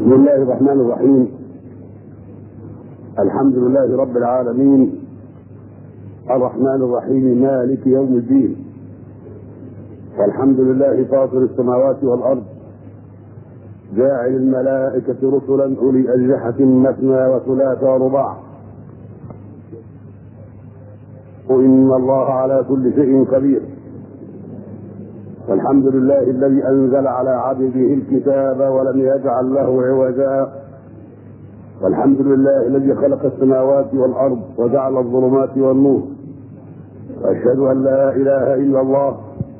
بسم الله الرحمن الرحيم. الحمد لله رب العالمين الرحمن الرحيم مالك يوم الدين، والحمد لله فاطر السماوات والأرض جاعل الملائكة رسلا أولي أجنحة مثنى وثلاث ورباع، وإن الله على كل شيء قدير. والحمد لله الذي أنزل على عبده الكتاب ولم يجعل له عوجا، والحمد لله الذي خلق السماوات والأرض وجعل الظلمات والنور، وأشهد أن لا إله إلا الله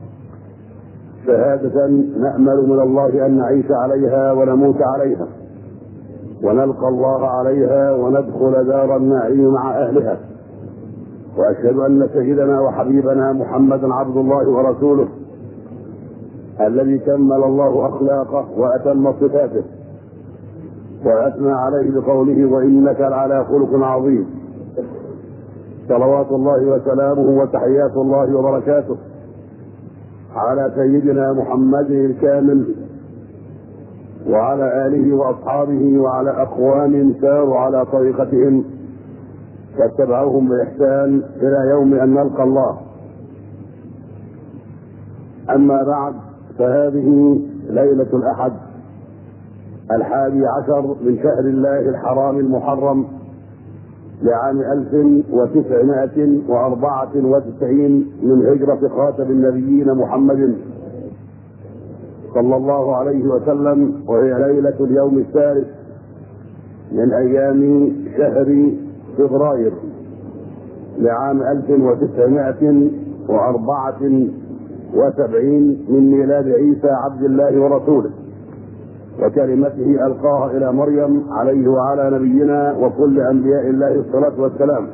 شهادة نأمل من الله أن نعيش عليها ونموت عليها ونلقى الله عليها وندخل دار النعيم مع أهلها. وأشهد أن سيدنا وحبيبنا محمدا عبد الله ورسوله الذي كمل الله أخلاقه وأتم صفاته وأثنى عليه بقوله وإنك لعلى خلق عظيم. صلوات الله وسلامه وتحيات الله وبركاته على سيدنا محمد الكامل وعلى آله وأصحابه وعلى أقوام ساروا على طريقتهم واتبعوهم بإحسان إلى يوم أن نلقى الله. أما بعد، فهذه ليلة الأحد 11 من شهر الله الحرام المحرم لعام 1994 من هجرة خاتم النبيين محمد صلى الله عليه وسلم، وهي ليلة اليوم الثالث من أيام شهر فبراير لعام 1974 من ميلاد عيسى عبد الله ورسوله وكلمته ألقاها إلى مريم عليه وعلى نبينا وكل أنبياء الله الصلاة والسلام.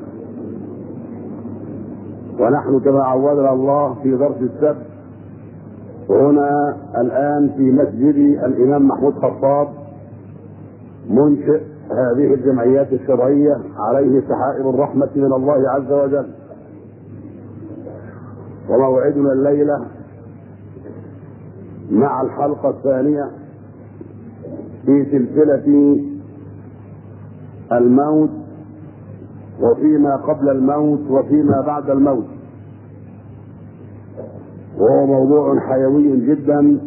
ونحن كما عودنا الله في درس السبت وهنا الآن في مسجد الإمام محمود خطاب منشئ هذه الجمعيات الشرعية عليه سحائب الرحمة من الله عز وجل. وموعدنا الليلة مع الحلقة الثانية في سلسلة الموت وفيما قبل الموت وفيما بعد الموت، وهو موضوع حيوي جدا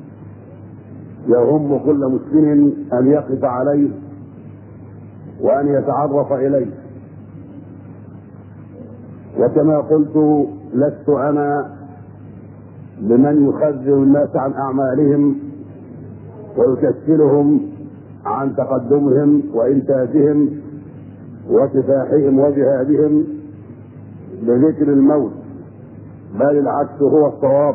يهم كل مسلم أن يقف عليه وأن يتعرف إليه. وكما قلت لست أنا بمن يخذل الناس عن أعمالهم ويكسلهم عن تقدمهم وإنتاجهم وكفاحهم وجهادهم بذكر الموت، بل العكس هو الصواب،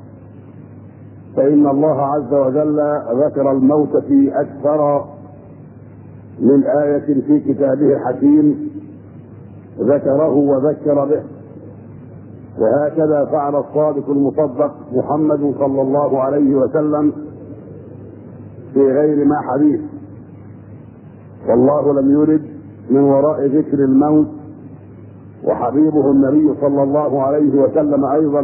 فإن الله عز وجل ذكر الموت في أكثر من آية في كتابه الحكيم ذكره وذكر به. وهكذا فعل الصادق المصدق محمد صلى الله عليه وسلم في غير ما حديث، والله لم يرد من وراء ذكر الموت، وحبيبه النبي صلى الله عليه وسلم أيضا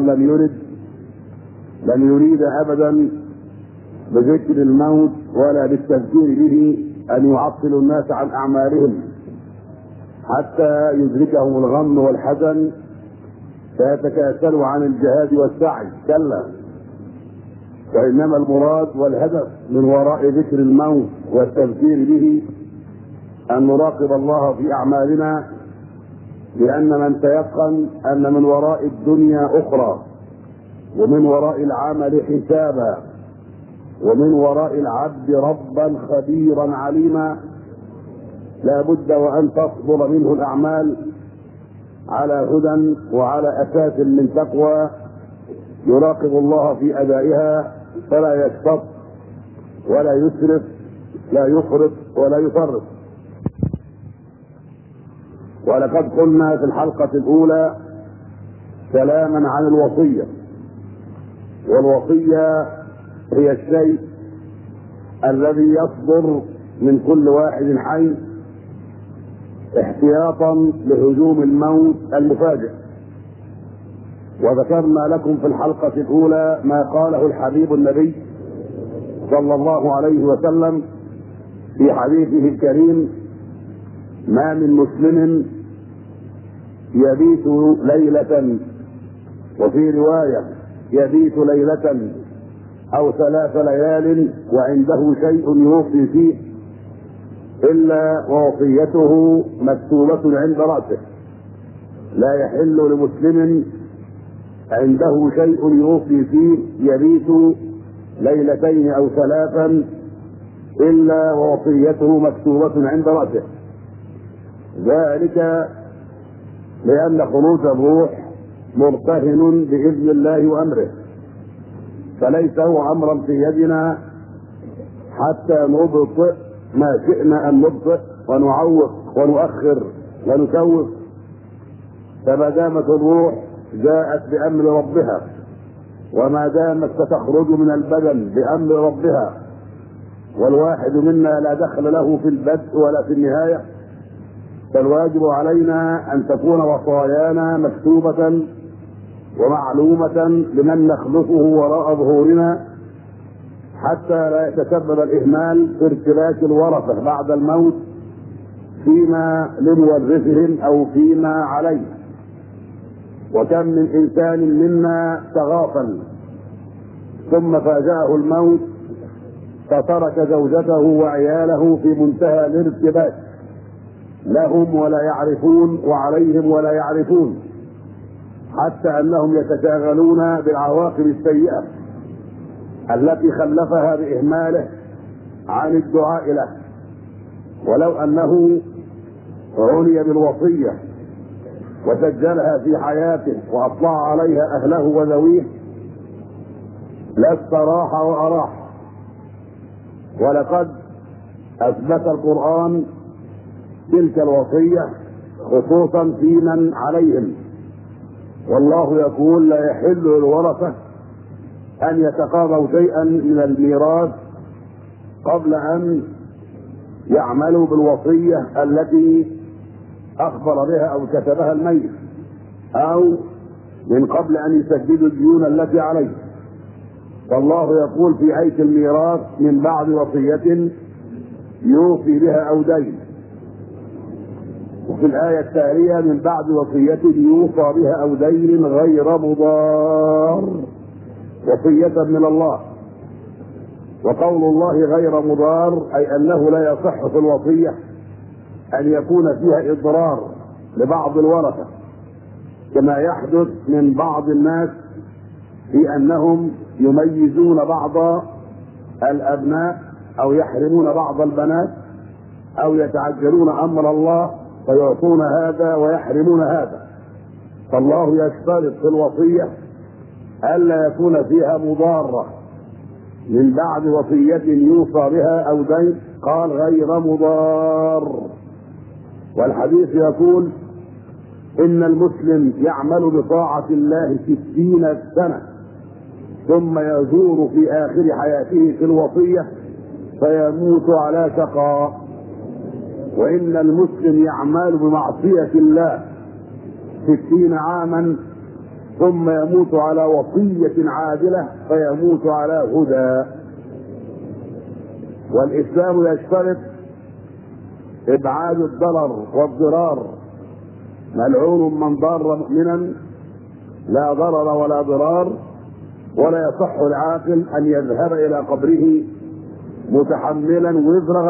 لم يريد أبدا بذكر الموت ولا بالتذكير به أن يعطلوا الناس عن أعمالهم حتى يدركهم الغم والحزن فيتكاسلوا عن الجهاد والسعي، كلا، وإنما المراد والهدف من وراء ذكر الموت والتذكير به أن نراقب الله في أعمالنا، لأن من تيقن أن من وراء الدنيا أخرى ومن وراء العمل حسابا ومن وراء العبد ربا خبيرا عليما لا بد وأن تصدر منه الأعمال على هدى وعلى أساس من تقوى يراقب الله في أدائها فلا يشطط ولا يسرف، لا يفرط ولا يفرط. ولقد قلنا في الحلقة الأولى كلاما عن الوصية، والوصية هي الشيء الذي يصدر من كل واحد حي احتياطا لهجوم الموت المفاجئ. وذكرنا لكم في الحلقة الأولى ما قاله الحبيب النبي صلى الله عليه وسلم في حديثه الكريم: ما من مسلم يبيت ليلة، وفي رواية يبيت ليلة أو 3 ليال وعنده شيء يوصي فيه إلا ووصيته مكتوبة عند رأسه. لا يحل لمسلم عنده شيء يوصي فيه يبيت 2 أو 3 إلا ووصيته مكتوبة عند رأسه، ذلك لأن خروج الروح مرتهن بإذن الله وأمره، فليس هو أمرا في يدنا حتى نبطئ ما شئنا أن نبطئ ونعوق ونؤخر ونسوف. فما دامت الروح جاءت بأمر ربها، وما دامت ستخرج من البدن بأمر ربها، والواحد منا لا دخل له في البدء ولا في النهاية، فالواجب علينا أن تكون وصايانا مكتوبة ومعلومة لمن نخلفه وراء ظهورنا، حتى لا يتسبب الإهمال في ارتباك الورثة بعد الموت فيما لمورثهم أو فيما عليه. وكم من إنسان منا تغافل ثم فاجأه الموت فترك زوجته وعياله في منتهى الارتباك، لهم ولا يعرفون وعليهم ولا يعرفون، حتى أنهم يتشاغلون بالعواقب السيئة التي خلفها بإهماله عن الدعاء له. ولو أنه عني بالوصية وسجلها في حياته وأطلع عليها أهله وذويه لاستراح وأراح. ولقد أثبت القرآن تلك الوصية خصوصا في من عليهم، والله يقول: لا يحل للورثة أن يتقاضوا شيئا من الميراث قبل أن يعملوا بالوصية التي أخبر بها أو كتبها الميت، أو من قبل أن يسددوا الديون التي عليه. فالله يقول في آية الميراث: من بعد وصية يوصي بها أو دين. وفي الآية التالية: من بعد وصية يوصى بها أو دين غير مضار، وصية من الله. وقول الله غير مضار أي أنه لا يصح في الوصية أن يكون فيها إضرار لبعض الورثة، كما يحدث من بعض الناس في أنهم يميزون بعض الأبناء أو يحرمون بعض البنات، أو يتعجلون أمر الله فيعطون هذا ويحرمون هذا. فالله يشترط في الوصية ألا يكون فيها مضارة. من بعد وصية يوصى بها أو دين قال غير مضار. والحديث يقول: إن المسلم يعمل بطاعة الله 60 سنة ثم يزور في آخر حياته في الوصية فيموت على شقاء، وإن المسلم يعمل بمعصية الله 60 عاما ثم يموت على وصية عادلة فيموت على هدى. والإسلام يشترط إبعاد الضرر والضرار. ملعون من ضار مؤمنا، لا ضرر ولا ضرار. ولا يصح العاقل أن يذهب إلى قبره متحملا وزر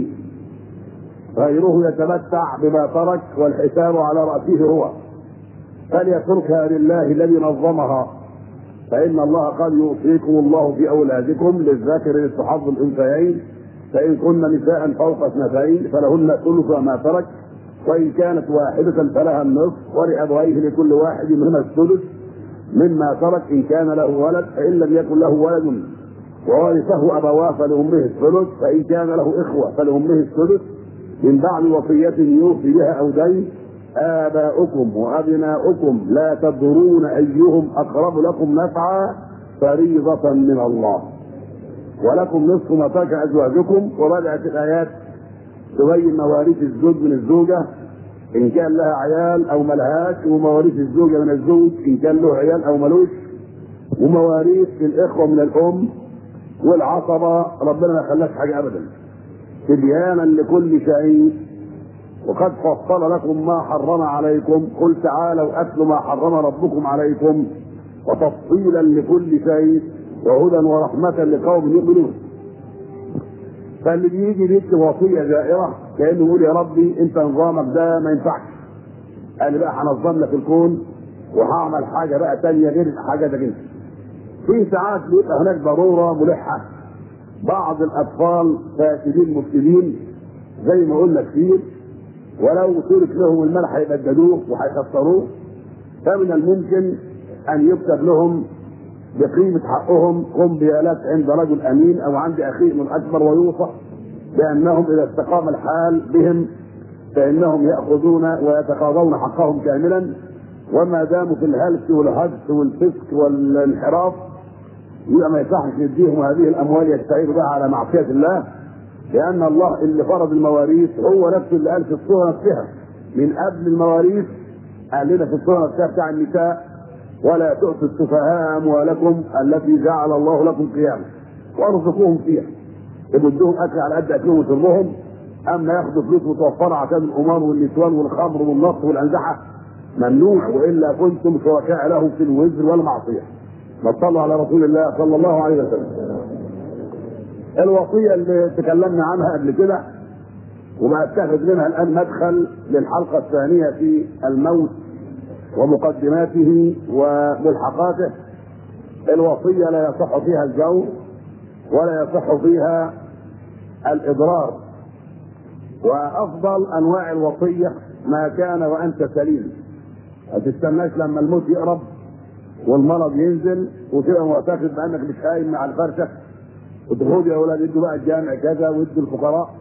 غيره يتمتع بما ترك والحساب على رأسه هو، فليتركها لله الذي نظمها. فإن الله قد يوصيكم الله في أولادكم للذكر مثل حظ الأنثيين، فإن كن نساء فوق 2 فلهن ثلث ما ترك، وإن كانت واحدة فلها النصف، ولأبويه لكل واحد منهما السدس مما ترك إن كان له ولد، فإن لم يكن له ولد وورثه أبواه فلأمه الثلث، فإن كان له إخوة فلأمه السدس. من بعد وصية يوصي بها أو دين. آباؤكم وأبناؤكم لا تدرون أيهم أقرب لكم نفعا فريضة من الله، ولكم نصف ما ترك أزواجكم. وبدأت الآيات تبين مواريث الزوج من الزوجة إن كان لها عيال أو ملهاش، ومواريث الزوجة من الزوج إن كان له عيال أو ملوش، ومواريث الإخوة من الأم والعصبة. ربنا ما خلاش حاجة أبدا، تبيانا لكل شيء، وقد فصل لكم ما حرم عليكم، قل تعالوا اتلوا ما حرم ربكم عليكم، وتفصيلا لكل شيء وهدى ورحمة لقوم يؤمنون. فاللي بيجي بيكتب وصية جائرة كأنه يقول يا ربي انت نظامك ده ما ينفعش، انا بقى هنظم لك الكون وهعمل حاجة بقى تانية غير حاجتك انت. في ساعات بيبقى هناك ضرورة ملحة، بعض الاطفال فاسدين مفسدين زي ما قلنا كتير، ولو ترك لهم المال هيبددوه وهيخسروه، فمن الممكن ان يكتب لهم بقيمة حقهم قنبلات عند رجل امين او عند اخيهم الاكبر، ويوصف بانهم اذا استقام الحال بهم فانهم ياخذون ويتقاضون حقهم كاملا، وما داموا في الهلك والهجس والفسق والانحراف يبقى ما يصحش يديهم هذه الاموال يستعينوا بها على معصيه الله، لان الله اللي فرض المواريث هو نفسه اللي قال في الصوره نفسها من قبل المواريث، قال لنا في الصوره نفسها بتاع النساء: ولا تؤتوا السفهاء اموالكم التي جعل الله لكم قياما وارزقوهم فيها. يبدوهم اكل على قد اكلهم وشربهم، اما ياخذوا فلوس متوفره عشان القمار والنسوان والخمر والنصب والانزحه ممنوع، والا كنتم شركاء له في الوزر والمعصيه. صلوا على رسول الله صلى الله عليه وسلم. الوصيه اللي تكلمنا عنها قبل كده وبأتخذ منها الان مدخل للحلقه الثانيه في الموت ومقدماته وملحقاته. الوصيه لا يصح فيها الجور ولا يصح فيها الاضرار، وافضل انواع الوصيه ما كان وانت سليم، ما تستناش لما الموت يقرب والمرض ينزل وتبقى معتقد بانك مش قايم مع الفرشه وتقول يا اولاد ادوا بقى الجامع كذا وادوا الفقراء.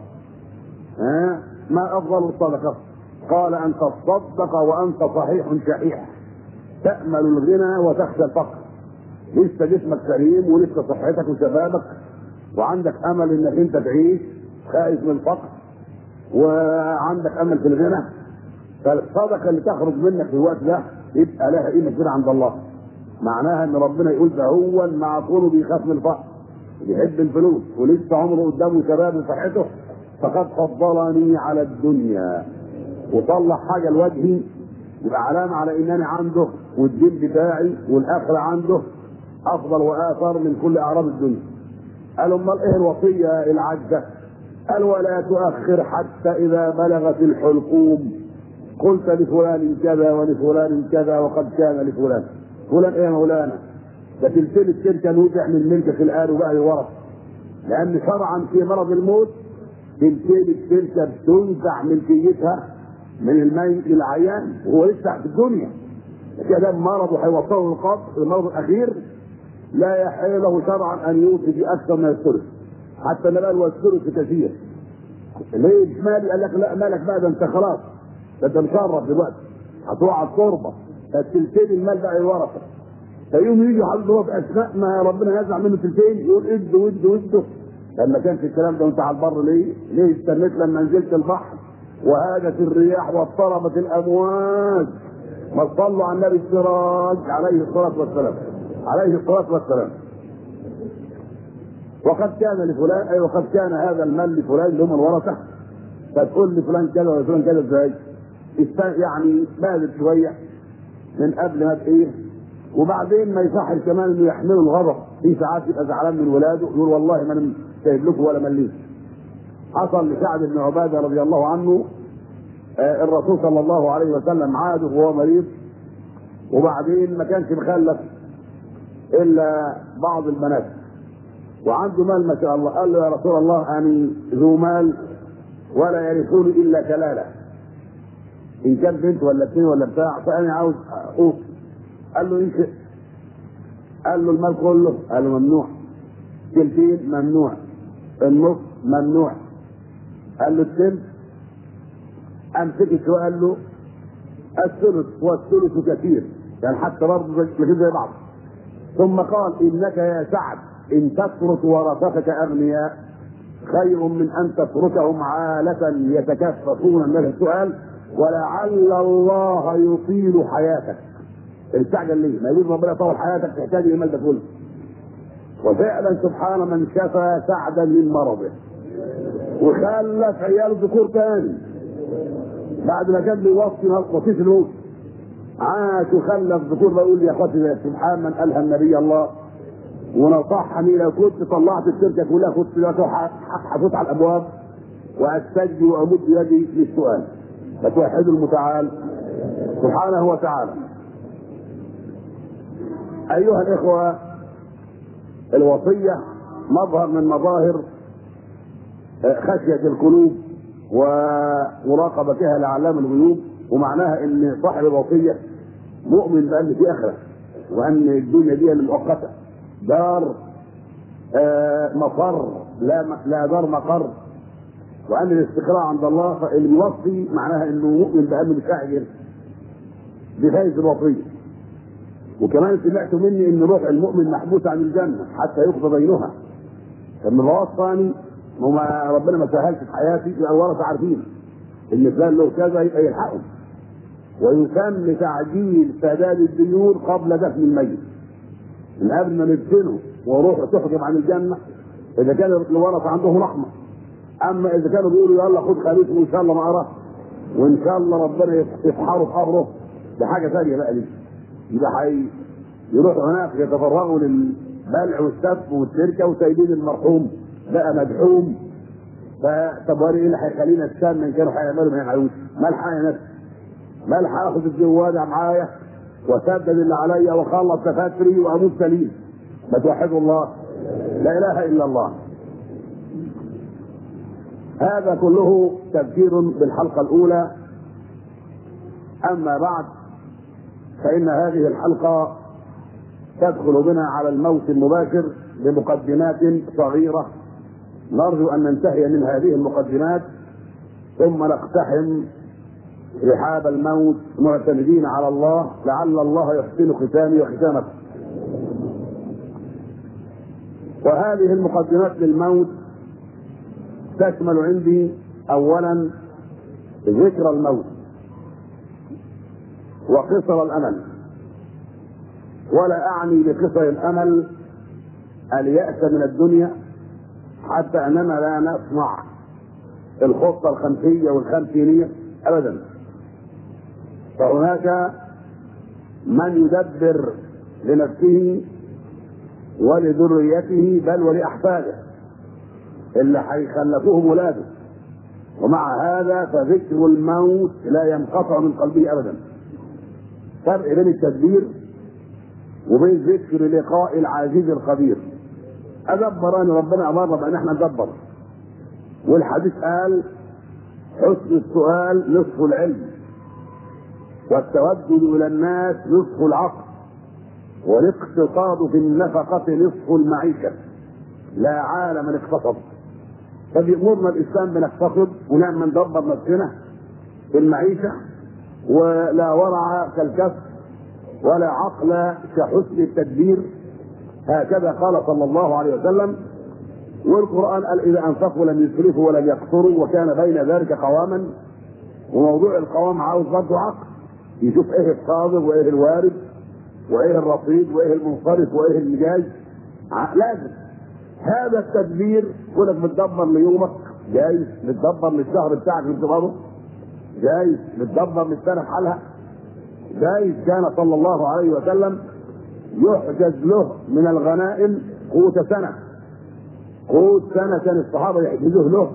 ما افضل الصدقه؟ قال ان تصدق وانت صحيح شحيح تامل الغنى وتخشى الفقر. لسه جسمك سليم ولسه صحتك وشبابك وعندك امل انك انت تعيش، خايف من الفقر وعندك امل في الغنى، فالصدقه اللي تخرج منك في الوقت ده يبقى لها قيمه كده عند الله. معناها ان ربنا يقول ده هو مع كونه بيخاف من الفقر بيحب الفلوس ولسه عمره قدامه شباب وصحته، فقد فضلني على الدنيا وطلع حاجه لوجهي يبقى علامه على انني عنده والدين بتاعي والاخره عنده افضل واثر من كل اعراض الدنيا. قالوا امال ايه الوصيه العجزه؟ قال ولا تؤخر حتى اذا بلغت الحلقوم قلت لفلان كذا ولفلان كذا وقد كان لفلان. فلان ايه يا مولانا؟ ده تلتين الشركه نوزع من ملكك الان وبقى للورث، لان شرعا في مرض الموت تلتين الشركه بتنزع ملكيتها من الميت العيان وهو لسه في الدنيا. كده مرض وهيوصله للقبر المرض الاخير لا يحل له شرعا ان يوصي باكثر من الثلث، حتى النبي قال والثلث كثير. ليه مالي؟ قال لك لا مالك بقى، ده انت خلاص، ده انت مشرف دلوقتي هتروح على التربه، التلتين المال بقى الورثه. فيوم يجي حضرتك في اثناء ما ربنا يزع منه تلتين يقول ادوا ادوا ادوا. لما كان في الكلام ده وانت على البر ليه استنيت لما نزلت البحر وهاجت الرياح واضطربت الامواج؟ ما صلوا على النبي السراج عليه الصلاه والسلام، عليه الصلاه والسلام. وقد كان لفلان، اي وقد كان هذا المال لفلان اللي هم الورثه. فتقول لفلان كذا ولفلان كذا ازاي؟ يعني بادر شويه من قبل ما ايه، وبعدين ما يصحش كمان انه يحملوا الغضب. في ساعات يبقى زعلان من ولاده يقول والله ما انا سايب لكم ولا مليت. حصل لسعد بن عباده رضي الله عنه، الرسول صلى الله عليه وسلم عاده وهو مريض، وبعدين ما كانش مخلف الا بعض البنات وعنده مال ما شاء الله. قال له يا رسول الله انا ذو مال ولا يرثوني الا كلاله، ان كان بنت ولا اثنين ولا بتاع، فانا عاوز اوصي. قال له ايه؟ قال له المال كله؟ قال له ممنوع. تلتين؟ ممنوع. النص؟ ممنوع. قال له الثلث؟ امسكت وقال له الثلث والثلث كثير، يعني حتى برضه زي بعض. ثم قال انك يا سعد ان تترك ورثتك اغنياء خير من ان تتركهم عالة يتكففون من السؤال ولعل الله يطيل حياتك. استعجل ليه؟ ما يقول ربنا يطول حياتك تحتاج المال ده كله. وفعلا سبحان من شفى سعدا من مرضه. وخلف عياله ذكور تاني بعد ما كان بيوصي وصيه الموت، عاش وخلف ذكور. بقول يا اخواتي سبحان من الهم نبي الله ونصحني لو كنت طلعت الشركه كلها كنت دلوقتي حطيت على الابواب واستجدي وامد يدي للسؤال. فتوحد المتعال سبحانه وتعالى. ايها الاخوه، الوصيه مظهر من مظاهر خشيه القلوب ومراقبتها لعلام الغيوب، ومعناها ان صاحب الوصيه مؤمن بان في اخره، وان الدنيا دي المؤقته دار مفر لا دار مقر، وان الاستقرار عند الله. فاللي بيوصي معناها انه مؤمن بانه مستعجل بفايز الوصيه. وكمان سمعت مني ان روح المؤمن محبوس عن الجنه حتى يقضى بينها. لما بوصاني وما ربنا ما سهلش في حياتي يبقى الورثه عارفين ان فلان له كذا يبقى يلحقه، ويسمى تعجيل سداد الديون قبل دفن الميت، من قبل ما ندفنه وروحه تحجب عن الجنه اذا كان الورثه عندهم رحمه. اما اذا كانوا بيقولوا يلا خد خليفه وان شاء الله ما اراه وان شاء الله ربنا يفحره في قبره، ده حاجه ثانيه بقى دي. يبقى يروحوا هناك يتفرغوا للبلع والسف والتركه وسايبين المرحوم بقى مدحوم. فطب ايه اللي هيخلينا نستنى ان كانوا هيعملوا ما يعملوش؟ مالحق يا نفسي، مالحق اخد الجواده معايا واسدد اللي عليا واخلص دفاتري واموت سليم. ما توحدوا الله، لا اله الا الله. هذا كله تذكير بالحلقه الاولى. اما بعد فان هذه الحلقه تدخل بنا على الموت المباشر بمقدمات صغيره، نرجو ان ننتهي من هذه المقدمات ثم نقتحم رحاب الموت معتمدين على الله، لعل الله يحسن ختامي وختامكم. وهذه المقدمات للموت تشمل عندي اولا ذكر الموت وقصر الامل، ولا اعني بقصر الامل اليأس من الدنيا، حتى اننا لا نصنع الخطه الخمسيه والخمسينيه ابدا. فهناك من يدبر لنفسه ولذريته بل ولاحفاده اللي هيخلفوهم ولاده، ومع هذا فذكر الموت لا ينقطع من قلبه ابدا. فرق بين التدبير وبين ذكر لقاء العزيز الخبير. ادبر انا ربنا امرنا بان احنا ندبر، والحديث قال حسن السؤال نصف العلم، والتودد الى الناس نصف العقل، والاقتصاد في النفقه نصف المعيشه، لا عالم من اقتصد. فبيأمرنا الاسلام بنقتصد ونعمل ندبر نفسنا في المعيشه، ولا ورع كالكسب ولا عقل كحسن التدبير. هكذا قال صلى الله عليه وسلم. والقرآن قال إذا أنفقوا لم يسرفوا ولم يقتروا وكان بين ذلك قواما. وموضوع القوام عاوز برضه عقل، يشوف ايه الصادر وايه الوارد وايه الرصيد وايه المنصرف وايه اللي جاي. لازم هذا التدبير. كونك بتدبر ليومك جايز، بتدبر للشهر بتاعك اللي بتقبضه جايز، بتدبر للسنه بحالها جايز. كان صلى الله عليه وسلم يحجز له من الغنائم قوت سنه. قوت سنه كان الصحابه يحجزوه له،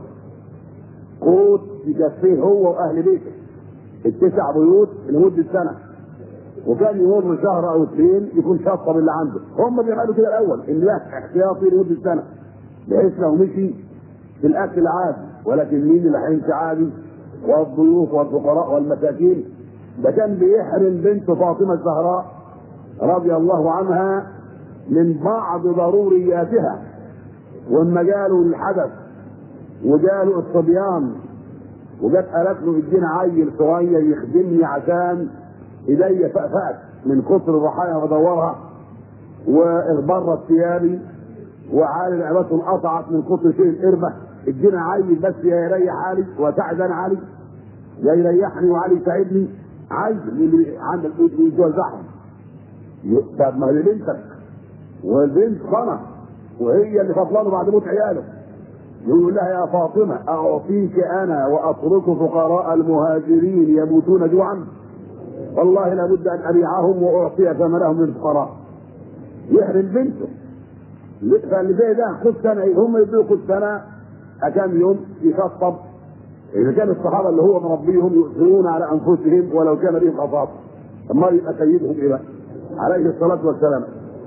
قوت يكفيه هو واهل بيته التسع بيوت لمده سنه، وكان يمر شهر او اثنين يكون شطب اللي عنده. هم بيعملوا كده الاول ان له احتياطي لمده سنه بحيث لو مشي في الاكل عادي، ولكن مين اللي هيمشي عادي؟ والضيوف والفقراء والمساكين. ده كان بيحرم بنت فاطمه الزهراء رضي الله عنها من بعض ضرورياتها. واما جاله الحدث وجاله الصبيان وجت قالت له ادينا عيل صغير يخدمني عشان ايديا فقفقت من كثر الرحايا بدورها، واغبرت ثيابي، وعالي رقبته انقطعت من كثر شيء القربه، ادينا عيل بس يريح حالي وساعد انا علي، يا يريحني وعلي يساعدني. عيل اللي عندك يوزعهم. طب ما هي بنتك والبنت صنع وهي اللي فضلانه بعد موت عياله، يقول لها يا فاطمة أعطيك أنا وأترك فقراء المهاجرين يموتون جوعا؟ والله لابد أن أبيعهم وأعطي ثمنهم للفقراء. يحرم بنته. فاللي زي ده خد سنة، هم يدوا خد سنة كام يوم يشطب. إذا كان الصحابة اللي هو مربيهم يؤثرون على أنفسهم ولو كان بهم خصاصة، أما يبقى سيدهم إيه بقى؟ عليه الصلاة والسلام.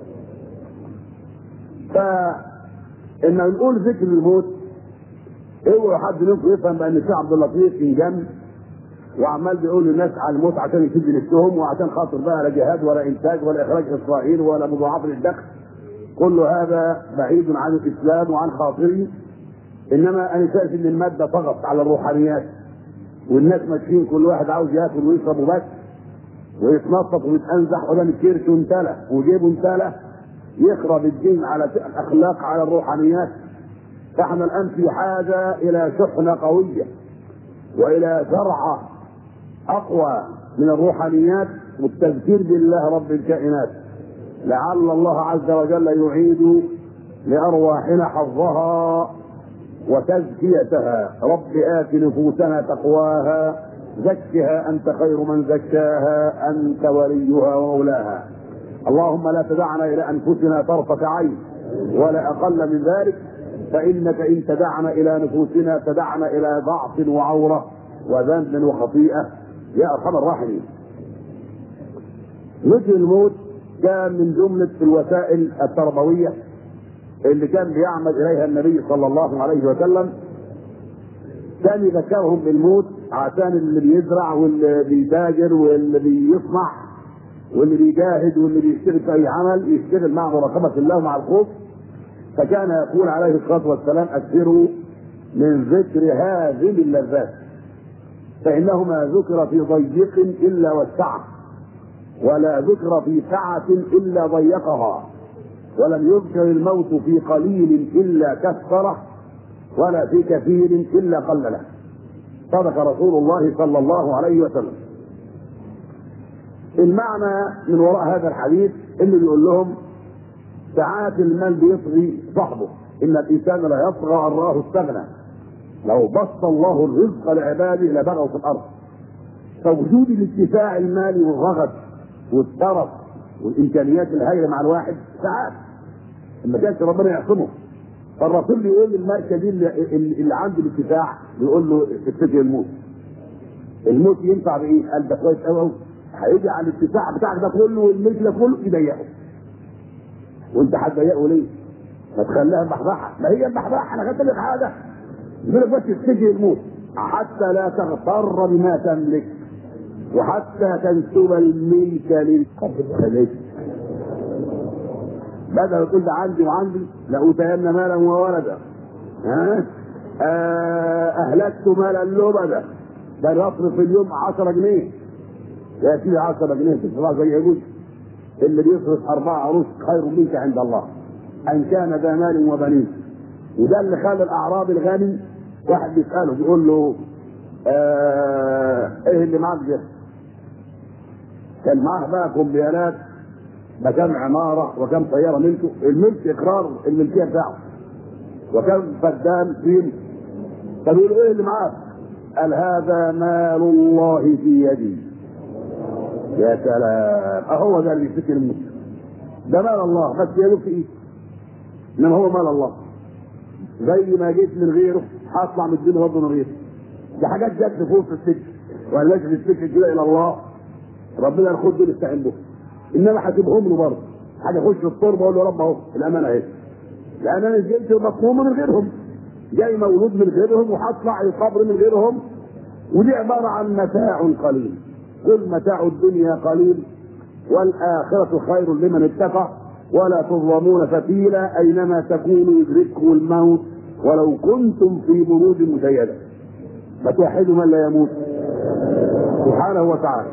فإن نقول ذكر الموت، اوعى حد منكم يفهم بأن الشيخ عبد اللطيف انجن وعمال بيقول للناس على الموت عشان يسد نفسهم وعشان خاطر بقى لا جهاد ولا إنتاج ولا إخراج إسرائيل ولا مضاعفة للدخل. كل هذا بعيد عن الإسلام وعن خاطره. انما انا شايف ان الماده طغت على الروحانيات، والناس ماشيين كل واحد عاوز ياكل ويشرب وبس ويتنطط ويتانزح، وده الكرش وانتلى وجيبه انتلى، يخرب الدين على الاخلاق على الروحانيات. فاحنا الان في حاجه الى شحنه قويه والى شرعه اقوى من الروحانيات والتذكير بالله رب الكائنات، لعل الله عز وجل يعيد لارواحنا حظها وتزكيتها. رب آت نفوسنا تقواها زكها أنت خير من زكاها أنت وليها ومولاها. اللهم لا تدعنا إلى أنفسنا طرفة عين ولا أقل من ذلك، فإنك إن تدعنا إلى نفوسنا تدعنا إلى ضعف وعورة وذنب وخطيئة يا أرحم الراحمين. ذكر الموت كان من جملة الوسائل التربوية اللي كان بيعمد اليها النبي صلى الله عليه وسلم. كان يذكرهم بالموت عشان اللي بيزرع واللي بيتاجر واللي بيصنع واللي بيجاهد واللي بيشتغل في اي عمل يشتغل مع مراقبه الله ومع الخوف. فكان يقول عليه الصلاه والسلام اكثروا من ذكر هذه اللذات، فانه ما ذكر في ضيق الا وسعه، ولا ذكر في سعه الا ضيقها، ولم يذكر الموت في قليل إلا كثره، ولا في كثير إلا قلله. صدق رسول الله صلى الله عليه وسلم. المعنى من وراء هذا الحديث انه بيقول لهم ساعات المال بيطغي صاحبه، ان الانسان لا يطغى ان راه استغنى. لو بسط الله الرزق لعباده لبغوا في الارض. فوجود الاتساع المالي والرغد والترف والامكانيات الهائله مع الواحد ساعات ما كانش ربنا يعصمه. فالرسول بيقول للمركزي اللي عنده الاتساع بيقول له اتجه الموت. الموت ينفع بايه؟ قال ده كويس قوي، هيجي على الاتساع بتاعك ده كله والملك ده كله يضيقه. وانت هتضيقه ليه؟ ما تخليها محبحه، ما هي المحبحه انا خدت لك حاجه. يقول لك بس اتجه الموت حتى لا تغتر بما تملك وحتى تنسب الملك للقبر. بدل تقول ده عندي وعندي لأوتين مالا وولدا، أهلكت مالا لبدا، ده يصرف في اليوم 10 جنيه. يا سيدي 10 جنيه في الصلاة زي يقول اللي بيصرف 4 عروس خير منك عند الله أن كان ذا مال وبنين. وده اللي خلى الأعرابي الغني واحد بيسأله بيقول له إيه اللي معاك ده؟ كان معاه بقى كمبيالات بكم عمارة وكم طيارة ملكه، الملك إقرار الملكية بتاعه، وكم فدان فين. فبيقول ايه اللي معاك؟ قال هذا مال الله في يدي. يا سلام، اهو ده اللي بيفتكر الموت. ده مال الله بس يده في ايده، انما هو مال الله. زي ما جيت من غيره هطلع من الدين برضه من غيره. دي حاجات جت فوق في السجن ولا في السجن كده الى الله، ربنا ياخد دول يستعين بهم. انما هسيبهم له برضه، حاجه اخش في التربه اقول له يا رب اهو الامانه اهي، لان انا جيت مطموم من غيرهم، جاي مولود من غيرهم وهطلع القبر من غيرهم. ودي عباره عن متاع قليل. كل متاع الدنيا قليل والاخره خير لمن اتقى ولا تظلمون فتيلا اينما تكونوا يدرككم الموت ولو كنتم في بروج مشيده. فتوحدوا من لا يموت سبحانه وتعالى.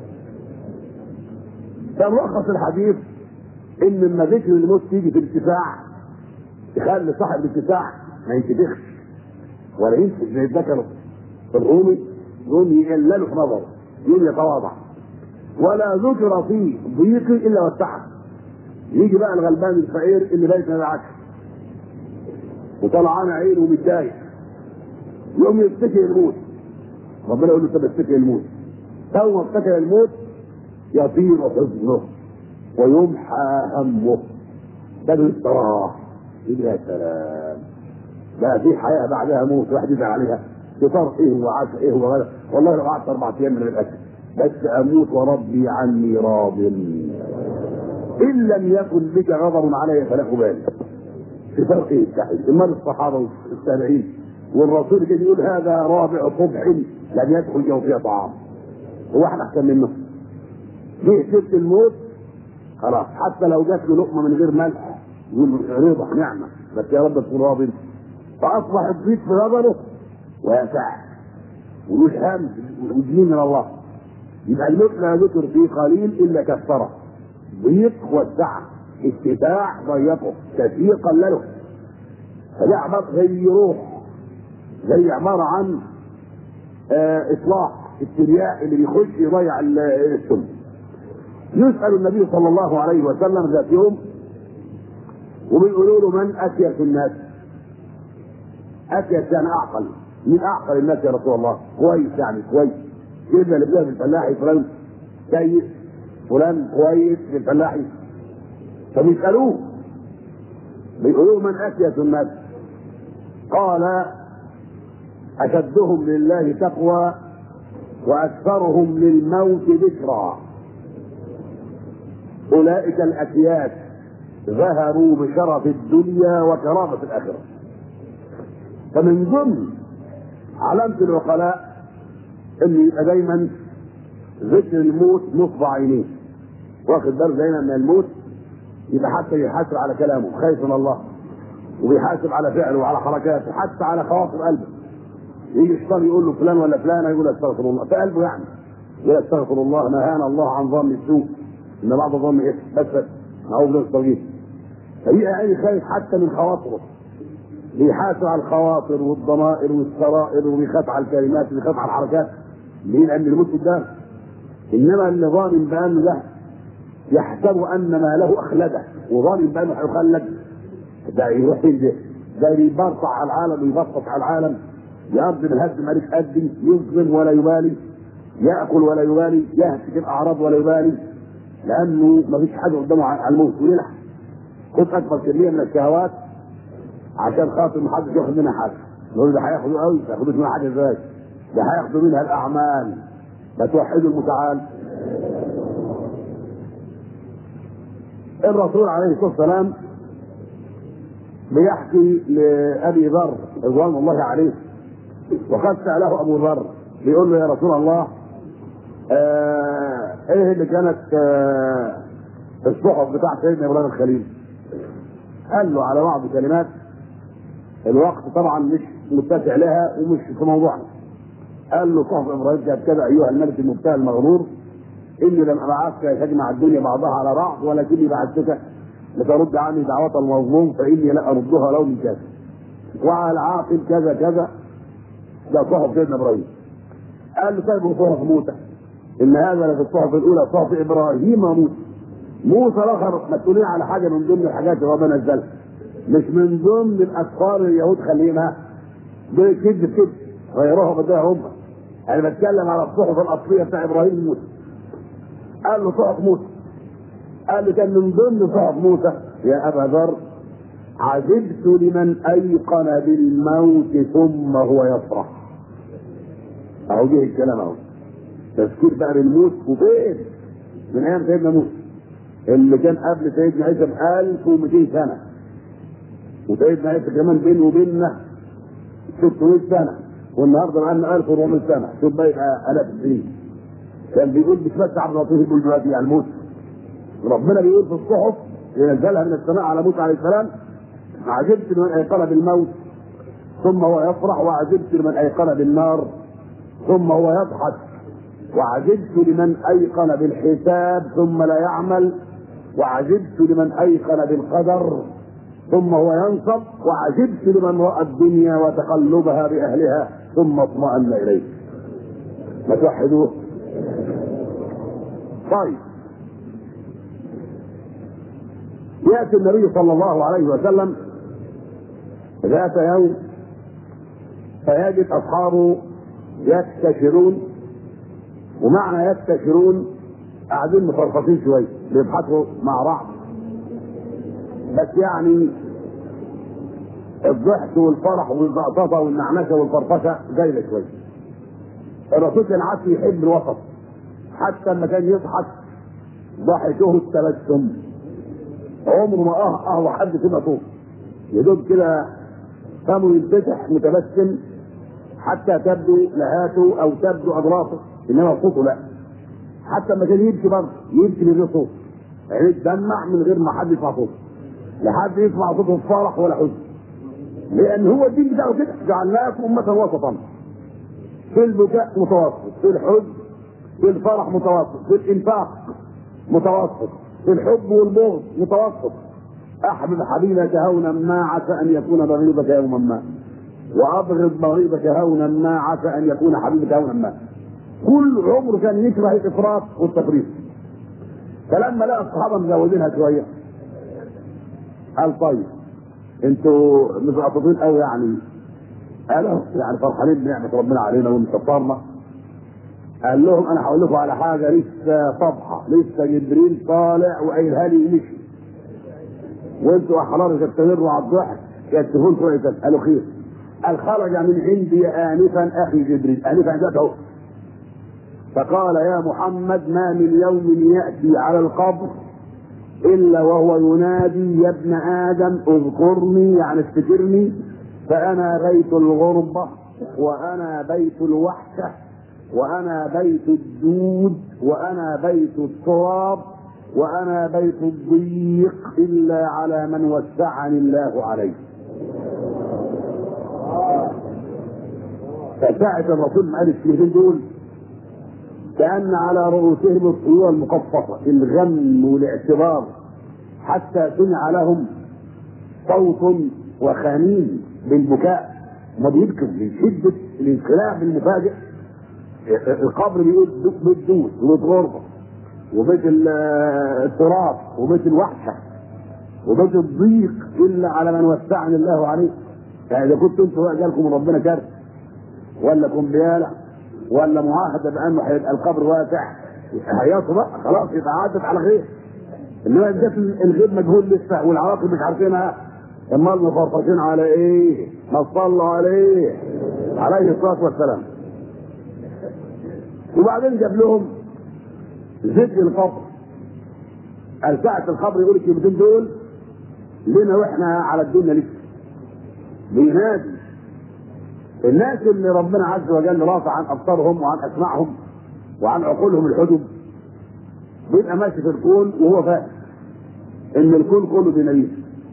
فملخص الحديث ان لما ذكر الموت تيجي في الاتساع تخلي صاحب الاتساع ما ينتفخش ولا ينتفخ زي الذكر الرومي يقوم يقلله في نظره، يقوم يتواضع. ولا ذكر فيه ضيق الا وسعه. يجي بقى الغلبان الفقير اللي بيت ما دعكش وطلعان عينه ومتضايق، يقوم يفتكر الموت. ربنا يقول له انت بتفتكر الموت. اول ما افتكر الموت يطير حزنه ويمحى همه. ده الاستراحه. يا سلام، بقى في حياه بعدها موت واحد يزعل عليها. فطار ايه وعشاء ايه وغدا، والله لو قعدت 4 ايام من غير اكل بس اموت وربي عني راض. ان لم يكن بك غضب علي فلا ابالي. في فرق ايه التحديد؟ امال الصحابه والتابعين والرسول كده يقول هذا رابع صبح لم يدخل جوفيه طعام. هو احنا احسن منه؟ جه سبت الموت خلاص، حتى لو جات له لقمه من غير ملح يقول رضا نعمه، بس يا رب تكون راضي. فاصبح الضيق في نظره ويسع ويقول هم وجنين من الله. يبقى الموت لا ذكر فيه قليل الا كثره. ضيق والسعه، اتساع ضيقه، كثير قلله. فده عبارة زي روح، زي عبارة عن اصلاح الترياء اللي بيخش يضيع السم. يسأل النبي صلى الله عليه وسلم ذات يوم وبيقولوا له من أكيس الناس؟ أكيس يعني أعقل. مين أعقل الناس يا رسول الله؟ كويس يعني كويس. كده اللي بيقول في الفلاحي فلان كويس، فلان كويس في الفلاحي. فبيسألوه بيقولوا من أكيس الناس؟ قال أشدهم لله تقوى وأكثرهم للموت ذكرى. أولئك الأكياس ظهروا بشرف الدنيا وكرامة الآخرة. فمن ضمن علامة العقلاء أن يبقى دايما ذكر الموت نصب عينيه، واخد باله دايما من الموت، يبقى حتى يحاسب على كلامه خايف من الله، وبيحاسب على فعله وعلى حركاته حتى على خواطر قلبه. يجي الشيطان يقول له فلان ولا فلان يقول استغفر الله في قلبه، يعني يقول استغفر الله نهانا الله عن ظن السوء ان بعض الظن ايه بس اعوذ بالله الصغير. فيبقى يعني خايف حتى من خواطره، بيحاسب على الخواطر والضمائر والسرائر، وبيخاف على الكلمات وبيخاف على الحركات. ليه؟ لان الموت قدام. انما اللي ظالم بانه ده يحسب ان ما له اخلده، وظالم بانه هيخلد، ده يروح فين؟ ده بيبرطع على العالم ويبسط على العالم، يقضي بالهد مالك قدي، يظلم ولا يبالي، ياكل ولا يبالي، يهتك الاعراض ولا يبالي، لانه ما فيش حاجه قدامه على الموت. ويلح خد اكبر كميه من الشهوات عشان خاطر ما حدش ياخد منها حاجه. نقول ده هياخدوا قوي، ما ياخدوش منها حاجه ازاي؟ ده هياخدوا منها الاعمال. فتوحدوا المتعال. الرسول عليه الصلاه والسلام بيحكي لابي ذر رضوان الله عليه، وقد ساله ابو ذر بيقول له يا رسول الله ايه اللي كانت الصحف بتاع سيدنا ابراهيم الخليل؟ قال له على بعض كلمات الوقت طبعا مش متسع لها ومش في موضوعنا. قال له صحف ابراهيم كانت كذا: ايها الملك المبتهل المغرور، اني لم ابعثك تجمع الدنيا بعضها على بعض، ولكني بعثتك لترد عني دعوة المظلوم فاني لا اردها لو من كذا، وعلى العاقل كذا كذا. ده صحف سيدنا ابراهيم. قال له طيب وصحف موسى؟ ان هذا لفي الصحف الاولى صحف ابراهيم وموسى. موسى الاخر مسؤولين على حاجه من ضمن الحاجات اللي ربنا نزلها، مش من ضمن الاسفار اليهود خلينها دول كذب كذب غيروها بدها هم. انا بتكلم على الصحف الاصليه بتاع ابراهيم وموسى. قال له صحف موسى. قال له كان من ضمن صحف موسى يا ابا ذر: عجبت لمن ايقن بالموت ثم هو يفرح. اهو جه الكلام اهو، تذكير بقى بالموت. وفين؟ من ايام سيدنا موسى اللي كان قبل سيدنا عيسى ب 1200 سنه، وسيدنا عيسى كمان بينه وبيننا 600 سنه، والنهارده بقى لنا 1400 سنه، شوف بقى يبقى الاف السنين. كان بيقول بس عبد اللطيف يقول دلوقتي على الموت. ربنا بيقول في الصحف ينزلها من السماء على موسى عليه السلام: عجبت لمن ايقن بالموت ثم هو يفرح، وعجبت لمن ايقن بالنار ثم هو يضحك، وعجبت لمن ايقن بالحساب ثم لا يعمل، وعجبت لمن ايقن بالقدر ثم هو ينصب، وعجبت لمن راى الدنيا وتقلبها باهلها ثم اطمأن اليه. ما توحدوه. طيب، ياتي النبي صلى الله عليه وسلم ذات يوم فيجد اصحابه يستشيرون، ومعنى يستشيرون قاعدين مفرفصين شويه بيضحكوا مع بعض، بس يعني الضحك والفرح والزقططه والنعنشه والفرفشه جايه شويه. الرسول كان عاد يحب الوسط، حتى لما كان يضحك ضحكه التبسم، عمره ما اهوى حد كده صوت، يدوب كده فمه ينفتح متبسم حتى تبدو لهاته او تبدو اضرافه، انما صوته لا. حتى لما كان يبكي برضه يبكي من غير صوت، يعني يتدمع من غير ما حد يسمع صوته، لا حد يسمع صوته في فرح ولا حزن، لان هو الدين بتاعه كده، جعلناكم امه وسطا، في البكاء متوسط، في الحزن، في الفرح متوسط، في الانفاق متوسط، في الحب والبغض متوسط. احبب حبيبك هونا ما عسى ان يكون بغيضك يوما ما، وابغض بغيضك هونا ما عسى ان يكون حبيبك هونا ما. كل عمره كان يكره الافراط والتفريط. فلما لقى الصحابه مزودينها شويه قال طيب انتوا متعاطفين قوي يعني، قالوا يعني فرحانين بنعمه ربنا علينا وانتصرنا. قال لهم انا هقول لكم على حاجه لسه صبحه، لسه جبريل طالع وقايلها لي مشي، وانتوا احرار تستمروا على الضحك يكتفون كويسا. قالوا خير. قال خرج من عندي انفا اخي جبريل، انفا ذاته، فقال يا محمد ما من يوم ياتي على القبر الا وهو ينادي يا ابن ادم اذكرني، يعني افتكرني، فانا بيت الغربه، وانا بيت الوحشه، وانا بيت الدود، وانا بيت التراب، وانا بيت الضيق الا على من وسعني الله عليه. فساعة الرسول ما قال الكلمتين دول كأن على رؤوسهم الطيور المقفصة، الغم والاعتبار، حتى سمع لهم صوت وخنين بالبكاء، ما بيبكوا من شدة الانقلاب المفاجئ. القبر بيقول بيت دود وبيت غربة وبيت التراب وبيت الوحشة وبيت الضيق إلا على من وسعني الله عليه. يعني إذا كنتوا انتوا جالكم ربنا كارثة ولا كمبيالة ولا معاهدة بأنه هيبقى القبر واسع، هيصوا بقى خلاص، يبقى عدت على خير. إنما جت الغيب مجهول لسه والعواقب مش عارفينها، امال مفرطين على إيه؟ ما صلوا عليه عليه الصلاة والسلام. وبعدين جاب لهم زد القبر. قال ساعة القبر يقول الكلمتين دول لنا واحنا على الدنيا لسه، بينادي الناس اللي ربنا عز وجل رافع عن ابصارهم وعن اسماعهم وعن عقولهم الحدب، بيبقى ماشي في الكون وهو فاهم ان الكون كله بيناديه،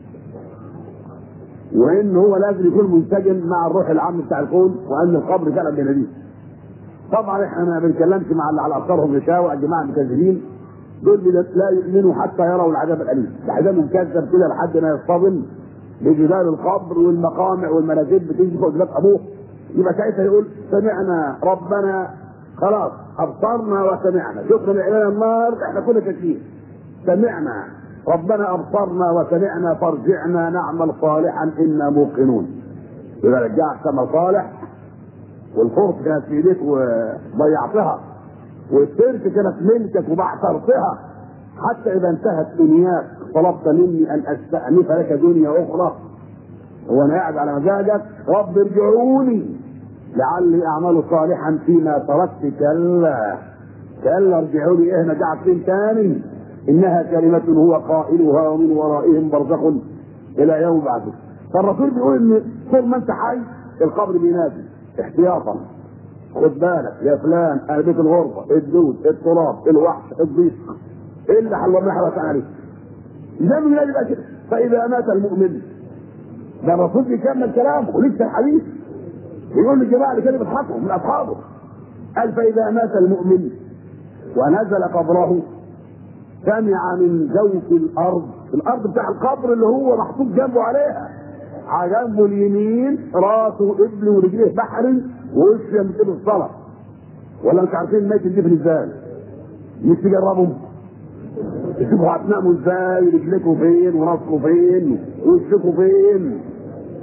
وان هو لازم يكون منسجم مع الروح العام بتاع الكون، وان القبر فعلا بيناديه. طبعا احنا ما بنتكلمش مع اللي على ابصارهم غشاوه، الجماعه المكذبين دول لا يؤمنوا حتى يروا العذاب الاليم، العذاب مكذب كده لحد ما يصطدم بجدار القبر والمقامع والمنازل بتيجي فوق جبال ابوه، يبقى ساعتها يقول سمعنا ربنا، خلاص ابصرنا وسمعنا، شفنا اعلان النار احنا كنا شاكين، سمعنا ربنا ابصرنا وسمعنا فارجعنا نعمل صالحا انا موقنون. يبقى رجعت عمل صالح، والفرصه كانت في ايديك وضيعتها، والسيرك كانت ملكك وبعثرتها، حتى اذا انتهت دنياك طلبت مني ان استأنف لك دنيا اخرى وانا قاعد على مزاجك، رب ارجعوني لعلي اعمل صالحا فيما تركت. كلا كلا ارجعوني، ايه نرجعك فين تاني؟ انها كلمة هو قائلها ومن ورائهم برزخ الى يوم بعده. فالرسول بيقول ان طول ما انت حي القبر بينادي احتياطا، خد بالك يا فلان، انا بيت الغربة، الدود، التراب، الوحش، الضيق، ايه اللي حلونا حرس عليه؟ ده من الذي بقى كده. فاذا مات المؤمن، ده الرسول بيكمل كلامه ولسه الحديث بيقول للجماعه اللي كانوا بيضحكوا من اصحابه، قال فاذا مات المؤمن ونزل قبره سمع من جوف الارض بتاع القبر اللي هو محطوط جنبه عليها، على جنبه اليمين راسه ابل ورجليه بحري ووشه مثل الصلاه. ولا مش عارفين ماشي الدفن ازاي؟ مش تجربوا تشوفوا هتناموا ازاي، رجلكوا فين وراسكوا فين ووشكوا فين.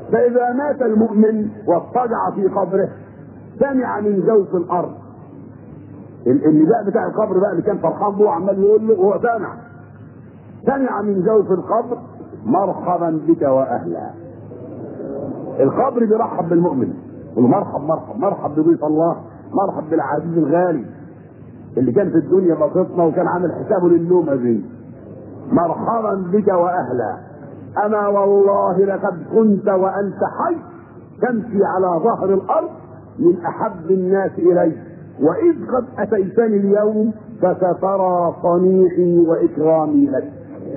فإذا مات المؤمن واضطجع في قبره سمع من جوف الأرض، النداء بتاع القبر بقى اللي كان فرحان به وعمال يقول له هو سمع من جوف القبر مرحبا بك وأهلا. القبر بيرحب بالمؤمن، يقول مرحب مرحب مرحب بضيف الله، مرحب بالعزيز الغالي اللي كان في الدنيا بسيطنا وكان عامل حسابه للنوم هذه. مرحبا بك واهلا، اما والله لقد كنت وانت حي تمشي على ظهر الارض من احب الناس الي، واذ قد اتيتني اليوم فسترى صنيعي واكرامي لك.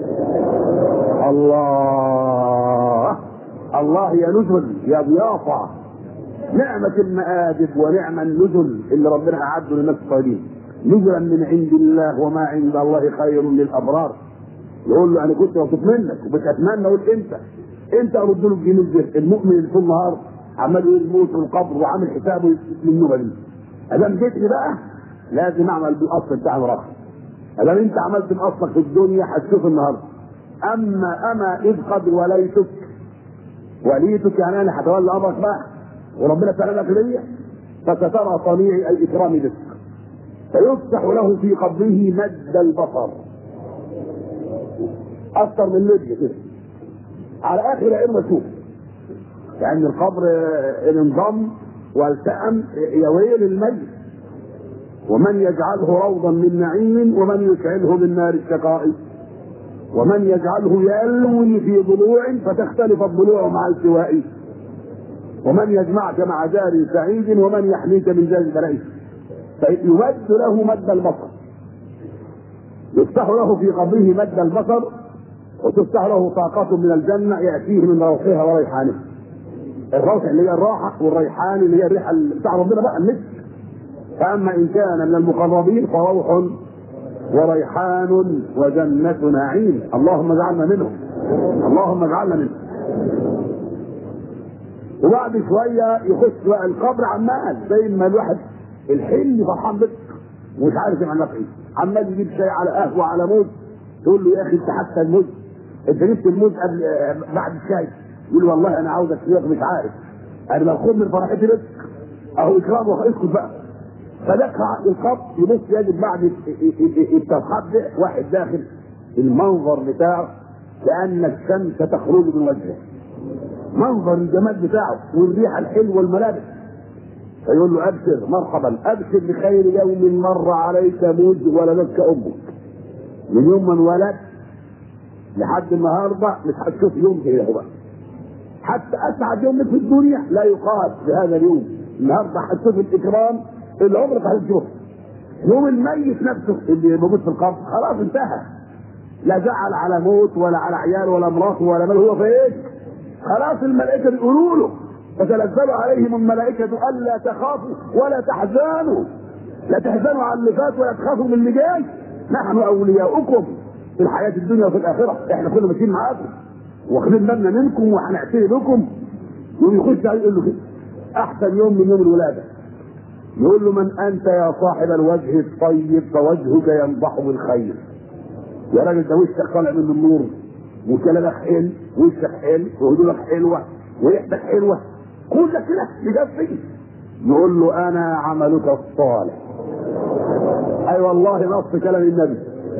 الله الله يا نزل يا ضيافه، نعمة المآدب ونعم النزل اللي ربنا أعده للناس الطيبين، نزلا من عند الله وما عند الله خير للأبرار. يقول له أنا كنت مبسوط منك وبتتمنى أقول أنت أرد له الجنيه. المؤمن اللي طول النهار عمال يموت في القبر وعامل حسابه من النوبة دي، أدام جيتني بقى لازم أعمل بالأصل بتاع الرقم. أدام أنت عملت بأصلك في الدنيا هتشوف النهارده. أما إذ قد وليتك يعني أنا هتولى أمرك بقى وربنا سلمك ليا، فسترى صنيعي اي اكرامي بك، فيفتح له في قبره مد البصر اكثر من لجه كده على اخر عين ما تشوف، يعني القبر انضم والتئم يا ويل الميت، ومن يجعله روضا من نعيم ومن يشعله من نار الشقاء، ومن يجعله يلوي في ضلوع فتختلف الضلوع مع التواء، ومن يجمعك مع جار سعيد ومن يحميك من جار بلائه، فيمد له مد البصر، يفتح له في قبره مد البصر، وتفتح له طاقة من الجنة يأتيه من روحها وريحانها. الروح اللي هي الراحة، والريحان اللي هي الريحة بتاع ربنا بقى المسك. فأما إن كان من المقربين فروح وريحان وجنة نعيم، اللهم اجعلنا منهم، اللهم اجعلنا منهم. وبعد شويه يخش بقى القبر عمال زي ما الواحد الحلم فرحان بك ومش عارف يعمل ايه، عمال يجيب شاي على قهوه على موز، تقول له يا اخي انت حتى الموز انت جبت الموز قبل بعد الشاي، يقول والله انا عاوزك فيك مش عارف انا مبسوط من فرحتي بك اهو اكرامه اسكت بقى. فدخل القبر يبص يجد بعد الترحاب ده واحد داخل المنظر بتاعه كأن الشمس تخرج من وجهه، منظر الجمال بتاعه والريحه الحلوه والملابس، فيقول له ابشر مرحبا، ابشر بخير يوم مر عليك موج ولدتك امك. من يوم ما انولدت لحد النهارده مش هتشوف يوم كده بقى، حتى اسعد يوم في الدنيا لا يقاس بهذا اليوم. النهارده هتشوف الاكرام اللي عمرك هتشوفه. يوم الميت نفسه اللي موجود في القبر خلاص انتهى، لا زعل على موت ولا على عيال ولا مراته ولا مال، هو في ايه؟ خلاص الملائكه بيقولوا له فتنزل عليهم الملائكه الا تخافوا ولا تحزنوا، لا تحزنوا على اللي فات ولا تخافوا من اللي جاي، نحن اولياؤكم في الحياه الدنيا وفي الاخره، احنا كنا ماشيين معاكم واخدين بالنا منكم وهنعتني بكم. ويخش عليه يقول له كده احسن يوم من يوم الولاده، يقول له من انت يا صاحب الوجه الطيب فوجهك ينضح بالخير. يا راجل ده وشك طالع منه النور وكلامك حلو ووشك حلو وهدومك حلوه وريحتك حلوه كلك كده بجد. يقول له انا عملك الصالح. اي أيوة والله نص كلام النبي،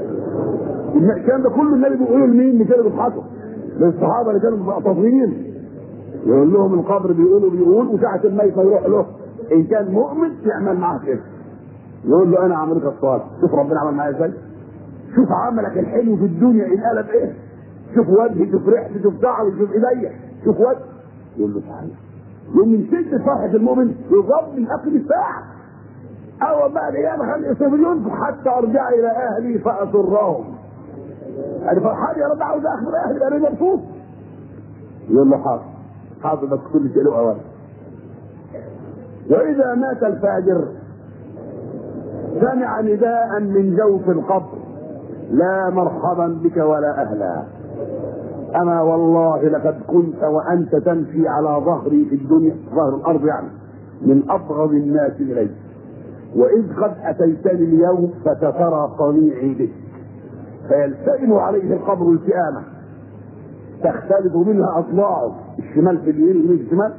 الكلام ده كله النبي بيقوله لمين؟ اللي كانوا بيضحكوا للصحابه اللي كانوا مقتضيين، يقول لهم القبر بيقول وساعه الميت يروح له ان كان مؤمن يعمل معاه كده، يقول له انا عملك الصالح. شوف ربنا عمل معايا ازاي، شوف عملك الحلو في الدنيا انقلب ايه، شوف وجهي، شوف ريحتي، شوف شعري، شوف ايديا، شوف وجهي. يقول له صحيح. يوم من شده فرحه المؤمن يضرب الاكل الساعه اول بقى الايام خلي يصيب حتى ارجع الى اهلي فاسرهم. انا فرحان يا رب عاوز اخبر اهلي انا مبسوط. يقول له حاضر حاضر بس كل شيء له اوان. واذا مات الفاجر سمع نداء من جوف القبر لا مرحبا بك ولا اهلا، اما والله لقد كنت وانت تمشي على ظهري في الدنيا، ظهر الارض يعني، من ابغض الناس الي، واذ قد اتيتني اليوم فسترى صنيعي بك. فيلتئم عليه القبر التئامه تختلف منها اضلاعه، الشمال في اليمين واليمين في الشمال.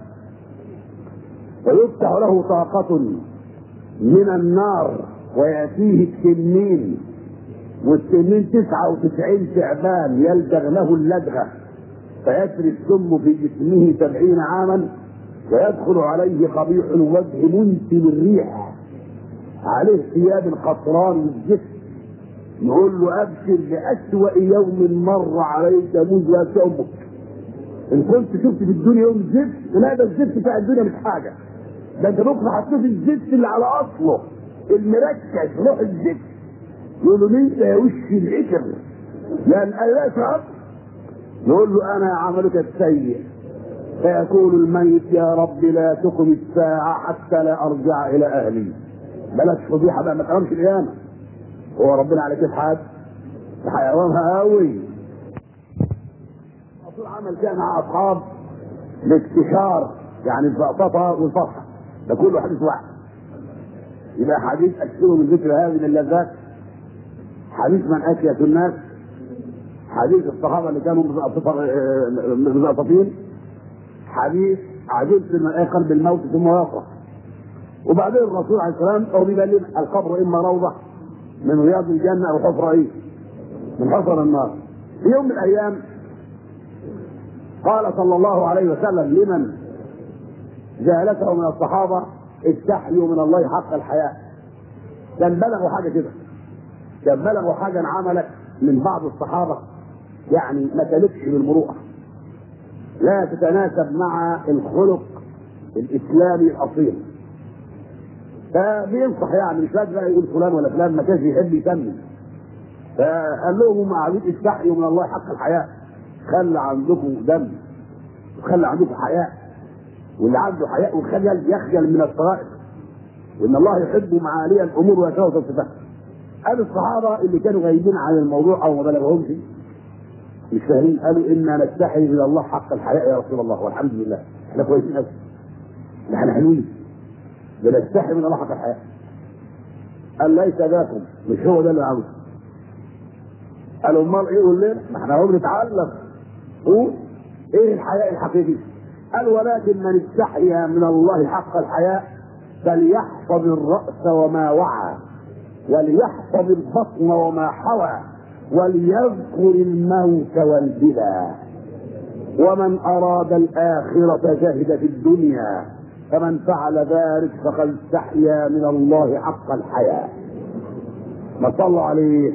ويفتح له طاقة من النار ويأتيه التنين، والتنين 99 تعبان يلدغ له اللدغة فيسري السم في جسمه 70 عاما، ويدخل عليه قبيح الوجه منتن الريح، عليه ثياب قطران الجسم، نقول له ابشر بأسوأ يوم مر عليك منذ يومك. ان كنت شفت في الدنيا يوم الزفت، لا ده الزفت بتاع الدنيا مش حاجه، ده انت بكره هتشوف الزفت اللي على اصله المركز روح الزفت. يقول له انت يا وش العكر لان لا شعر. نقول له انا عملك السيء، فيقول الميت يا رب لا تقم الساعه حتى لا ارجع الى اهلي. بلاش فضيحه بقى، ما تقرمش القيامه. هو ربنا على كيف حد حيوانها قوي. الرسول عمل كده مع اصحاب الاستشار، يعني الزقططه والفرحه، ده كله حديث واحد. يبقى حديث اكثر من ذكر هذه اللذات، حديث من اشيك الناس، حديث الصحابه اللي كانوا مزقططين، حديث عجبت من قلب الموت ثم يفرح. وبعدين الرسول عليه السلام بيبين لنا القبر اما روضه من رياض الجنه او حفره ايه؟ من حفر النار. في يوم من الايام قال صلى الله عليه وسلم لمن جالسه من الصحابه استحيوا من الله حق الحياء. كان بلغوا حاجه كده، كان بلغوا حاجه عملت من بعض الصحابه يعني ما كانتش بالمروءه، لا تتناسب مع الخلق الاسلامي الاصيل. فبينصح يعني مش لازم يقول فلان ولا فلان، ما كانش يحب يكمل. فقال لهم هم قاعدين استحيوا من الله حق الحياء، خلى عندكم دم وخلى عندكم حياء، واللي عنده حياء وخجل يخجل من الصغائر، وان الله يحب معالي الامور ويكره الصفات. قال الصحابه اللي كانوا غايبين عن الموضوع او ما بلغهمش مش فاهمين، قالوا انا نستحي من الله حق الحياء يا رسول الله، والحمد لله احنا كويسين قوي، احنا حلوين بنستحي من الله حق الحياء. قال ليس ذاكم، مش هو ده اللي عاوزه. قالوا امال ايه؟ قول لنا، ما احنا اهو بنتعلم، قول ايه الحياء الحقيقي؟ قال ولكن من استحيا من الله حق الحياء فليحفظ الراس وما وعى، وليحفظ البطن وما حوى، وليذكر الموت والبلى، ومن اراد الاخره زهد في الدنيا، فمن فعل ذلك فقد استحيا من الله حق الحياء. ما صلوا عليه.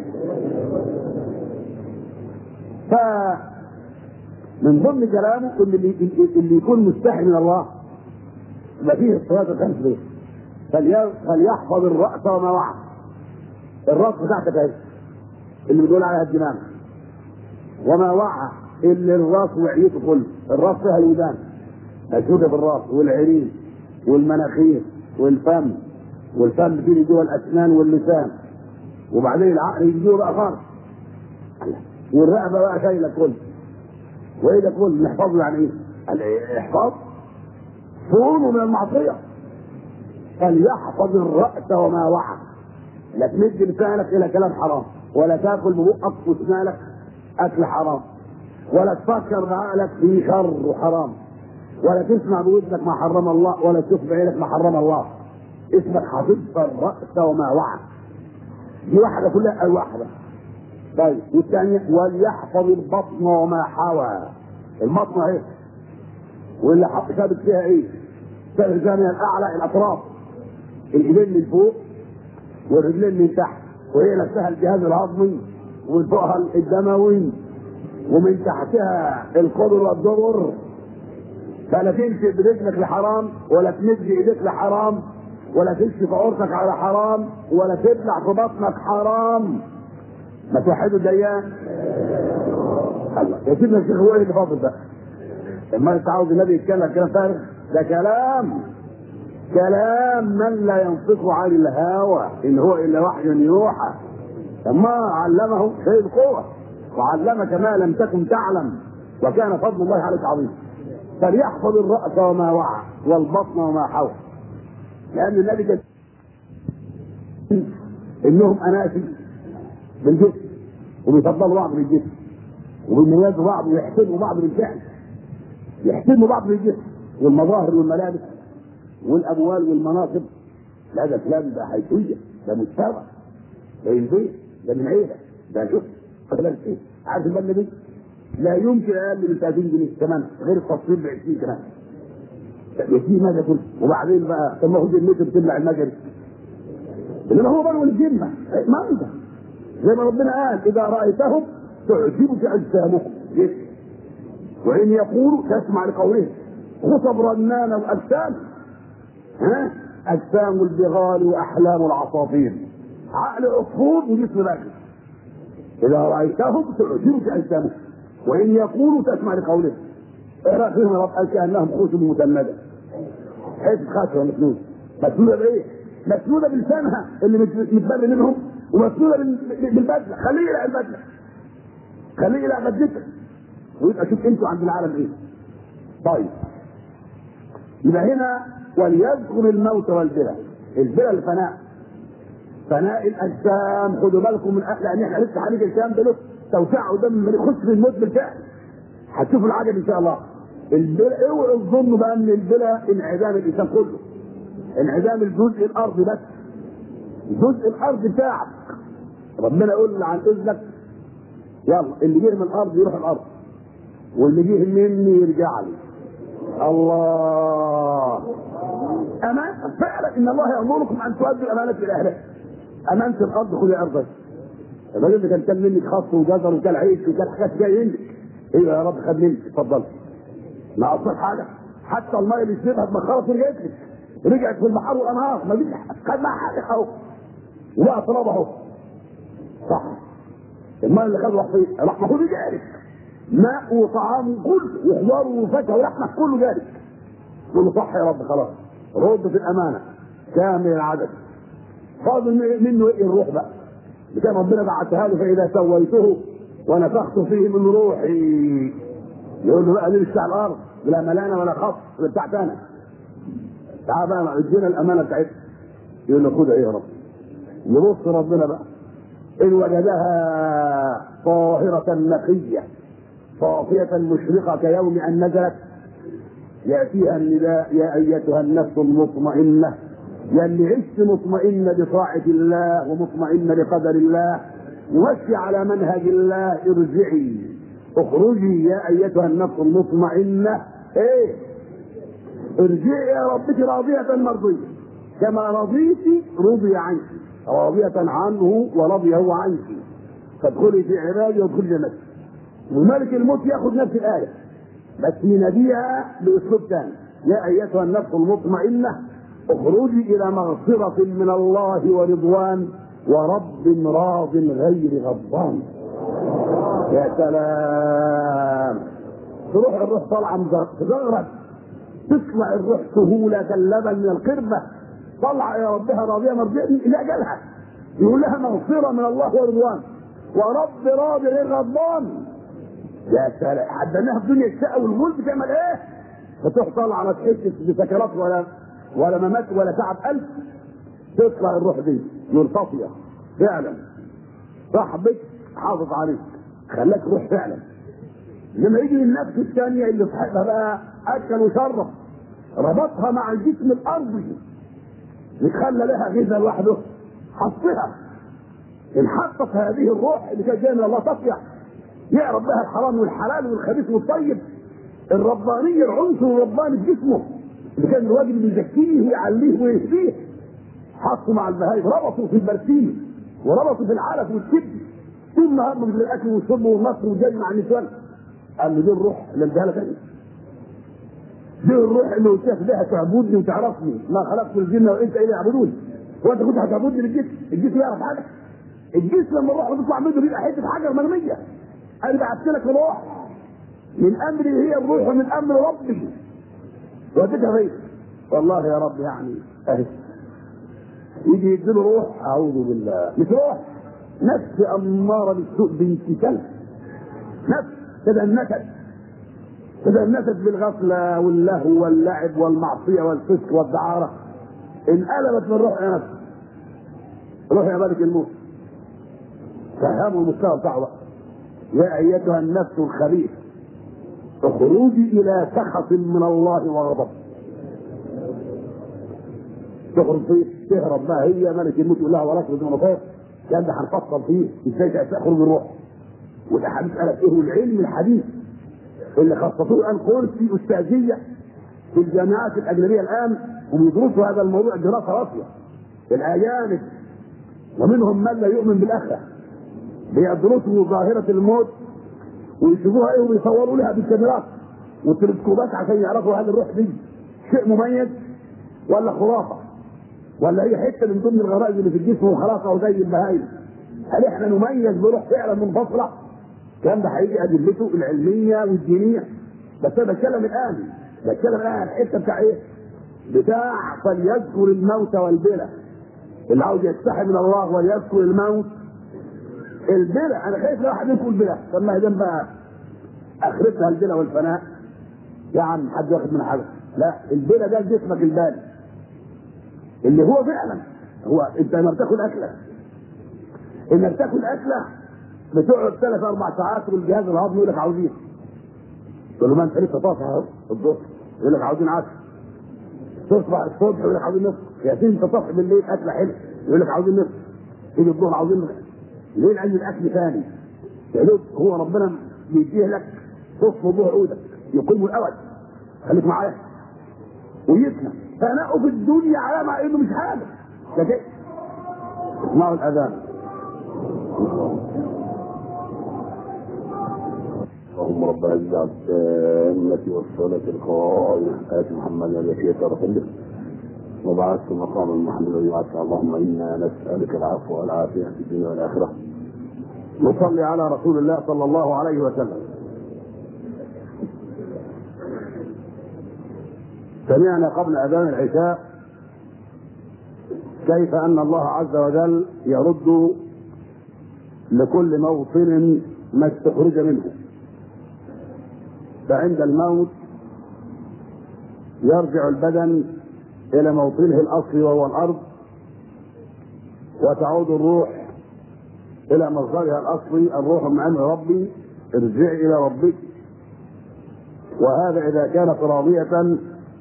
فمن ضمن كلامه اللي يكون مستحي من الله يبقى فيه الصلاه الخمس دي، فليحفظ الراس وما وعى. الراس بتاعتك اهي اللي بنقول عليها الدماغ، وما وعى اللي الراس وعيته كله. الراس فيها الودان مشهوده بالراس، والعينين والمناخير والفم، والفم فيه جوه الاسنان واللسان، وبعدين العقل يجي بقى خالص، والرقبه بقى شايله كله، وايه ده كله نحفظه يعني ايه؟ الاحفاظ صونه من المعصيه. فليحفظ الراس وما وعى، لا تمد لسانك الى كلام حرام، ولا تاكل ببقك واسنانك اكل حرام، ولا تفكر بعقلك في شر وحرام، ولا تسمع بودنك ما حرم الله، ولا تشوف بعينك ما حرم الله. اسمك حفظت الراس وما وعى. دي واحده كلها واحده. طيب والثانيه وليحفظ البطن وما حوى. البطن اهي، واللي ثابت فيها ايه؟ ثابت فيها من الاعلى الاطراف، الايدين من فوق والرجلين من تحت، وهي نفسها الجهاز الهضمي، ومن فوقها الدموي، ومن تحتها القدر والدبر. فلا تمشي برجلك لحرام، ولا تمد ايديك لحرام، ولا تمشي في عورتك على حرام، ولا تبلع في بطنك حرام. ما توحدوا الديان. الله يا سيدنا الشيخ، هو ايه اللي فاضل ده؟ لما انت عاوز النبي يتكلم كلام فارغ؟ ده كلام من لا ينطق عن الهوى، ان هو الا وحي يوحى. ثم علمه شيء القوه، وعلمك ما لم تكن تعلم، وكان فضل الله عليك عظيم. فليحفظ الراس وما وعى، والبطن وما حوى، لان النبي كان انهم اناسي بالجسم، وبيفضلوا بعض بالجسم. وبالمياه بعض ويحترموا بعض بالفعل، يحترموا بعض بالجسم والمظاهر والملابس والاموال والمناصب. لا ده فلان ده حيثيه، ده مستوى، ده البيت، ده من عيله، ده شوف فلان ايه عارف المبنى دي لا يمكن اقل من 30 جنيه كمان غير التصوير ب 20 كمان. في ماذا كله وبعدين بقى طب ما هو المتر تبلع المجري انما هو بنو الجنه ما انت زي ما ربنا قال اذا رايتهم تعجبك اجسامهم وان يقولوا تسمع لقولهم خطب رنانه واجسام اجسام البغال واحلام العصافير عقل عصفور وجسم باكر. اذا رايتهم تعجبك اجسامهم وان يقولوا تسمع لقولهم اقرا فيهم رب قال كانهم خشب مسنده حته خشبه مسنوده. مسنوده بايه؟ مسنوده بلسانها اللي متبرر منهم ومسنوده بالبدله. خليه يلعب البدله، خليه يلعب بدلتك ويبقى شوف انتوا عند العالم ايه. طيب يبقى هنا وليذكر الموت والبلى. البلى الفناء، فناء الاجسام. خدوا بالكم من لان احنا لسه هنيجي الكلام ده له توسعه قدام ما يخش في الموت بالفعل. هتشوفوا العجب ان شاء الله. البلى اوعوا تظنوا بقى ان البلى انعدام الانسان كله، انعدام الجزء الارضي بس، الجزء الارضي بتاعك. ربنا يقول عن اذنك يلا اللي جه من الارض يروح الارض واللي جه مني يرجع لي. الله امان فعلا ان الله يامركم ان تؤدوا الامانه الى اهلها. امانه الارض خذي ارضك. الراجل اللي كان منك خص وجزر وكان عيش وكان حاجات جايه منك ايوه يا رب خد منك اتفضل. ما اصل حاجه حتى الميه اللي شربها اتبخرت ورجعت لك، رجعت في البحر والانهار ما فيش خد معها حاجه اهو وبقى تراب اهو صح. الماء اللي خده راح كله جاري، ماء وطعام كله وخضار وفاكهه ولحمه كله جاري. كله صح يا رب خلاص رد في الامانه كامل العدد. فاضل منه ايه؟ الروح بقى اللي كان ربنا بعتها له فاذا سويته ونفخت فيه من روحي. يقول له بقى ليه بتاع الارض لا ملانه ولا خط ولا بتاعت انا. تعال بقى ادينا الامانه بتاعتها. يقول له خدها ايه يا رب؟ يبص ربنا بقى ان وجدها طاهره نقيه صافيه مشرقه كيوم ان نزلت ياتيها النداء يا ايتها النفس المطمئنه يا اللي عشت مطمئنه بطاعه الله ومطمئنه بقدر الله ومشي على منهج الله ارجعي اخرجي يا ايتها النفس المطمئنه ايه ارجعي يا ربك راضيه مرضيه كما رضيتي رضي عنك راضيه عنه ورضي هو عنك فادخلي في عبادي وادخلي جنتي. وملك الموت ياخذ نفس الايه بس يناديها باسلوب ثاني يا ايتها النفس المطمئنه اخرجي الى مغفره من الله ورضوان ورب راض غير غضبان. يا سلام تروح الروح طالعه مزغرب تطلع الروح سهوله كاللبن من القربه طلع يا ربها راضيه مرضيه الى اجلها يقول لها مغفره من الله ورضوان ورب راضي غير غضبان. يا سلام عدناها في دنيا الشقه والغل بتعمل ايه؟ فتروح طالعه ما تحسش بسكرات ولا ممات ولا تعب قلب تطلع الروح دي مرتفيه فعلا. صاحبك حافظ عليك خلاك روح فعلا. لما يجي النفس الثانيه اللي صاحبها بقى اكل وشرب ربطها مع الجسم الارضي يتخلى لها غذاء لوحده حطها انحطت هذه الروح اللي كانت جايه من الله تصيح يعرف بها الحرام والحلال والخبيث والطيب. الرباني العنصر الرباني في جسمه اللي كان الواجب اللي يزكيه ويعليه ويهديه حطوا مع البهائم ربطوا في البرسيم وربطوا في العلف والكبد طول النهار من الاكل والشرب والنصر والجري مع النسوان. قال له دي الروح اللي اديها لك دي الروح اللي قلت لك بها تعبدني وتعرفني ما خلقت الجن وانت الي يعبدوني. هو انت كنت هتعبدني بالجسم؟ الجسم يعرف حاجه؟ الجسم لما الروح بتطلع منه بيبقى حته حجر مرميه. انا بعت لك الروح من امري هي الروح من امر ربي وديتها فين؟ والله يا رب يعني اهي يجي يديله روح اعوذ بالله مش روح نفس اماره بالسوء بنت كلب نفس تدنست بالغفله واللهو واللعب والمعصيه والفسق والدعاره انقلبت من روح يا نفس. روح يا ملك الموت فهموا المستوى بتاعه بقى يا ايتها النفس الخبيثه اخرجي الى سخط من الله وغضب. تخرج فيه تهرب بقى، هي ملك الموت يقول لها وراك بدون مطاف. كان ده هنفصل فيه ازاي تخرج الروح. والاحاديث قالت ايه، والعلم الحديث اللي خصصوه الان كرسي استاذيه في الجامعات الاجنبيه الان، وبيدرسوا هذا الموضوع دراسه راسيه. الاجانب ومنهم من لا يؤمن بالاخره بيدرسوا ظاهره الموت ويشوفوها ايه ويصوروا لها بالكاميرات والتلسكوبات عشان يعرفوا هل الروح دي شيء مميز ولا خرافه، ولا هي حته من ضمن الغرائز اللي في الجسم وخلاص او زي البهايم. هل احنا نميز بروح فعلا منفصله؟ الكلام ده هيجي ادلته العلميه والدينيه. بس انا بتكلم الان الحته بتاع ايه؟ بتاع فليذكر الموت والبلى. اللي عاوز يستحي من الله وليذكر الموت البلى. انا خايف لو واحد يقول بلى، طب ما هي جنب بقى اخرتها البلى والفناء. يا عم حد واخد من حاجه؟ لا، البلى ده جسمك البالي اللي هو فعلا هو انت لما بتاكل اكله، انك تاكل اكله بتقعد 3-4 ساعات والجهاز الهضمي يقول لك عاوزين. تقول له ما انت لسه طافح اهو الظهر، يقول لك عاوزين عشاء. تصبح الصبح يقول لك عاوزين نصف. يا سيدي انت طافح بالليل اكله حلوه يقول لك عاوزين نصف. تيجي الظهر عاوزين نصف. ليه؟ لان الاكل ثاني. يقول هو ربنا بيديه لك تصف وضوء عودك يقيم الاول. خليك معايا ويسمع فناءه في الدنيا على مع انه مش حاجه. ده كده اسمعوا الاذان. اللهم رب هذه التامة والصلاة القائمة آت محمدا التي يترفض وبعثت مقام المحمد ويبعث. اللهم إنا نسألك العفو والعافية في الدنيا والآخرة. نصلي على رسول الله صلى الله عليه وسلم. سمعنا قبل أذان العشاء كيف أن الله عز وجل يرد لكل موطن ما استخرج منه. فعند الموت يرجع البدن إلى موطنه الأصلي وهو الأرض، وتعود الروح إلى مصدرها الأصلي. الروح من أمر ربي ارجعي إلى ربك. وهذا إذا كانت راضية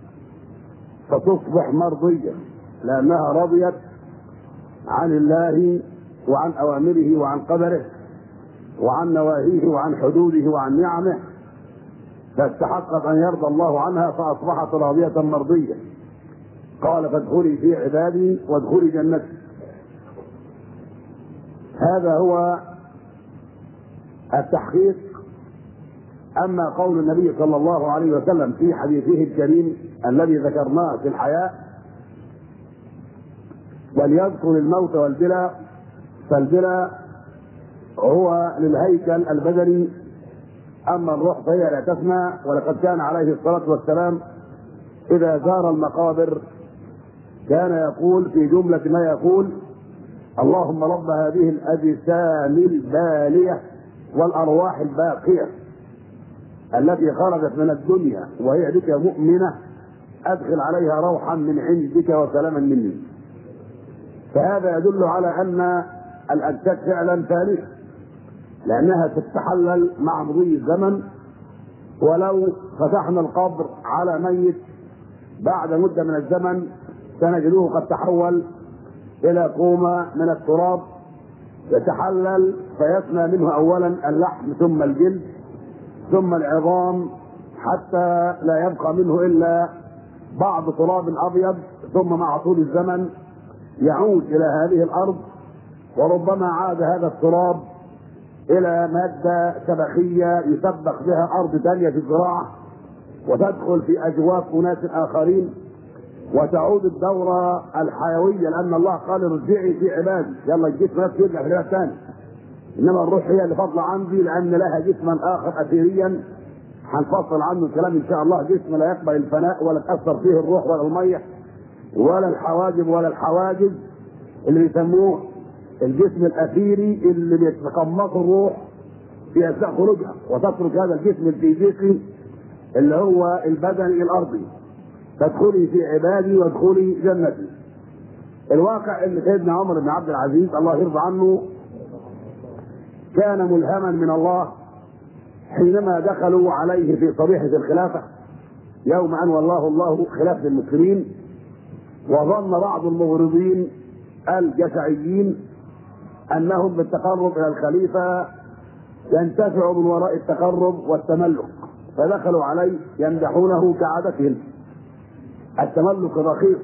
فتصبح مرضية لأنها رضيت عن الله وعن أوامره وعن قدره وعن نواهيه وعن حدوده وعن نعمه، فاستحقت أن يرضى الله عنها فأصبحت راضية مرضية. قال فادخلي في عبادي وادخلي جنتي. هذا هو التحقيق. أما قول النبي صلى الله عليه وسلم في حديثه الكريم الذي ذكرناه في الحياة وليذكر الموت والبلى، فالبلى هو للهيكل البدني، أما الروح فهي لا تفنى. ولقد كان عليه الصلاة والسلام إذا زار المقابر كان يقول في جملة ما يقول: اللهم رب هذه الأجسام البالية والأرواح الباقية التي خرجت من الدنيا وهي بك مؤمنة، أدخل عليها روحا من عندك وسلاما مني. فهذا يدل على أن الأجساد فعلا فانية، لأنها تتحلل مع مضي الزمن. ولو فتحنا القبر على ميت بعد مدة من الزمن سنجده قد تحول إلى كومة من التراب يتحلل فيفنى منه أولا اللحم ثم الجلد ثم العظام حتى لا يبقى منه إلا بعض تراب أبيض، ثم مع طول الزمن يعود إلى هذه الأرض. وربما عاد هذا التراب إلى مادة شبخية يسبخ بها أرض ثانية في الزراعة وتدخل في أجواف أناس آخرين وتعود الدورة الحيوية، لأن الله قال ارجعي في عبادي. يلا الجسم نفسه يرجع في العبادة الثاني، إنما الروح هي اللي فضل عندي لأن لها جسما آخر أثيريا هنفصل عنه الكلام إن شاء الله. جسم لا يقبل الفناء ولا تأثر فيه الروح ولا المية ولا الحواجب ولا الحواجز، اللي بيسموه الجسم الأثيري اللي بيتقمص الروح في أثناء خروجها وتترك هذا الجسم الفيزيقي اللي هو البدني الأرضي. فادخلي في عبادي وادخلي جنتي. الواقع اللي سيدنا عمر بن عبد العزيز الله يرضى عنه كان ملهما من الله حينما دخلوا عليه في صبيحة الخلافة يوم أن والله الله خلافة المسلمين، وظن بعض المغرضين الجشعيين أنهم بالتقرب إلى الخليفة ينتفعوا من وراء التقرب والتملك، فدخلوا عليه يمدحونه كعادتهم، التملك رخيص.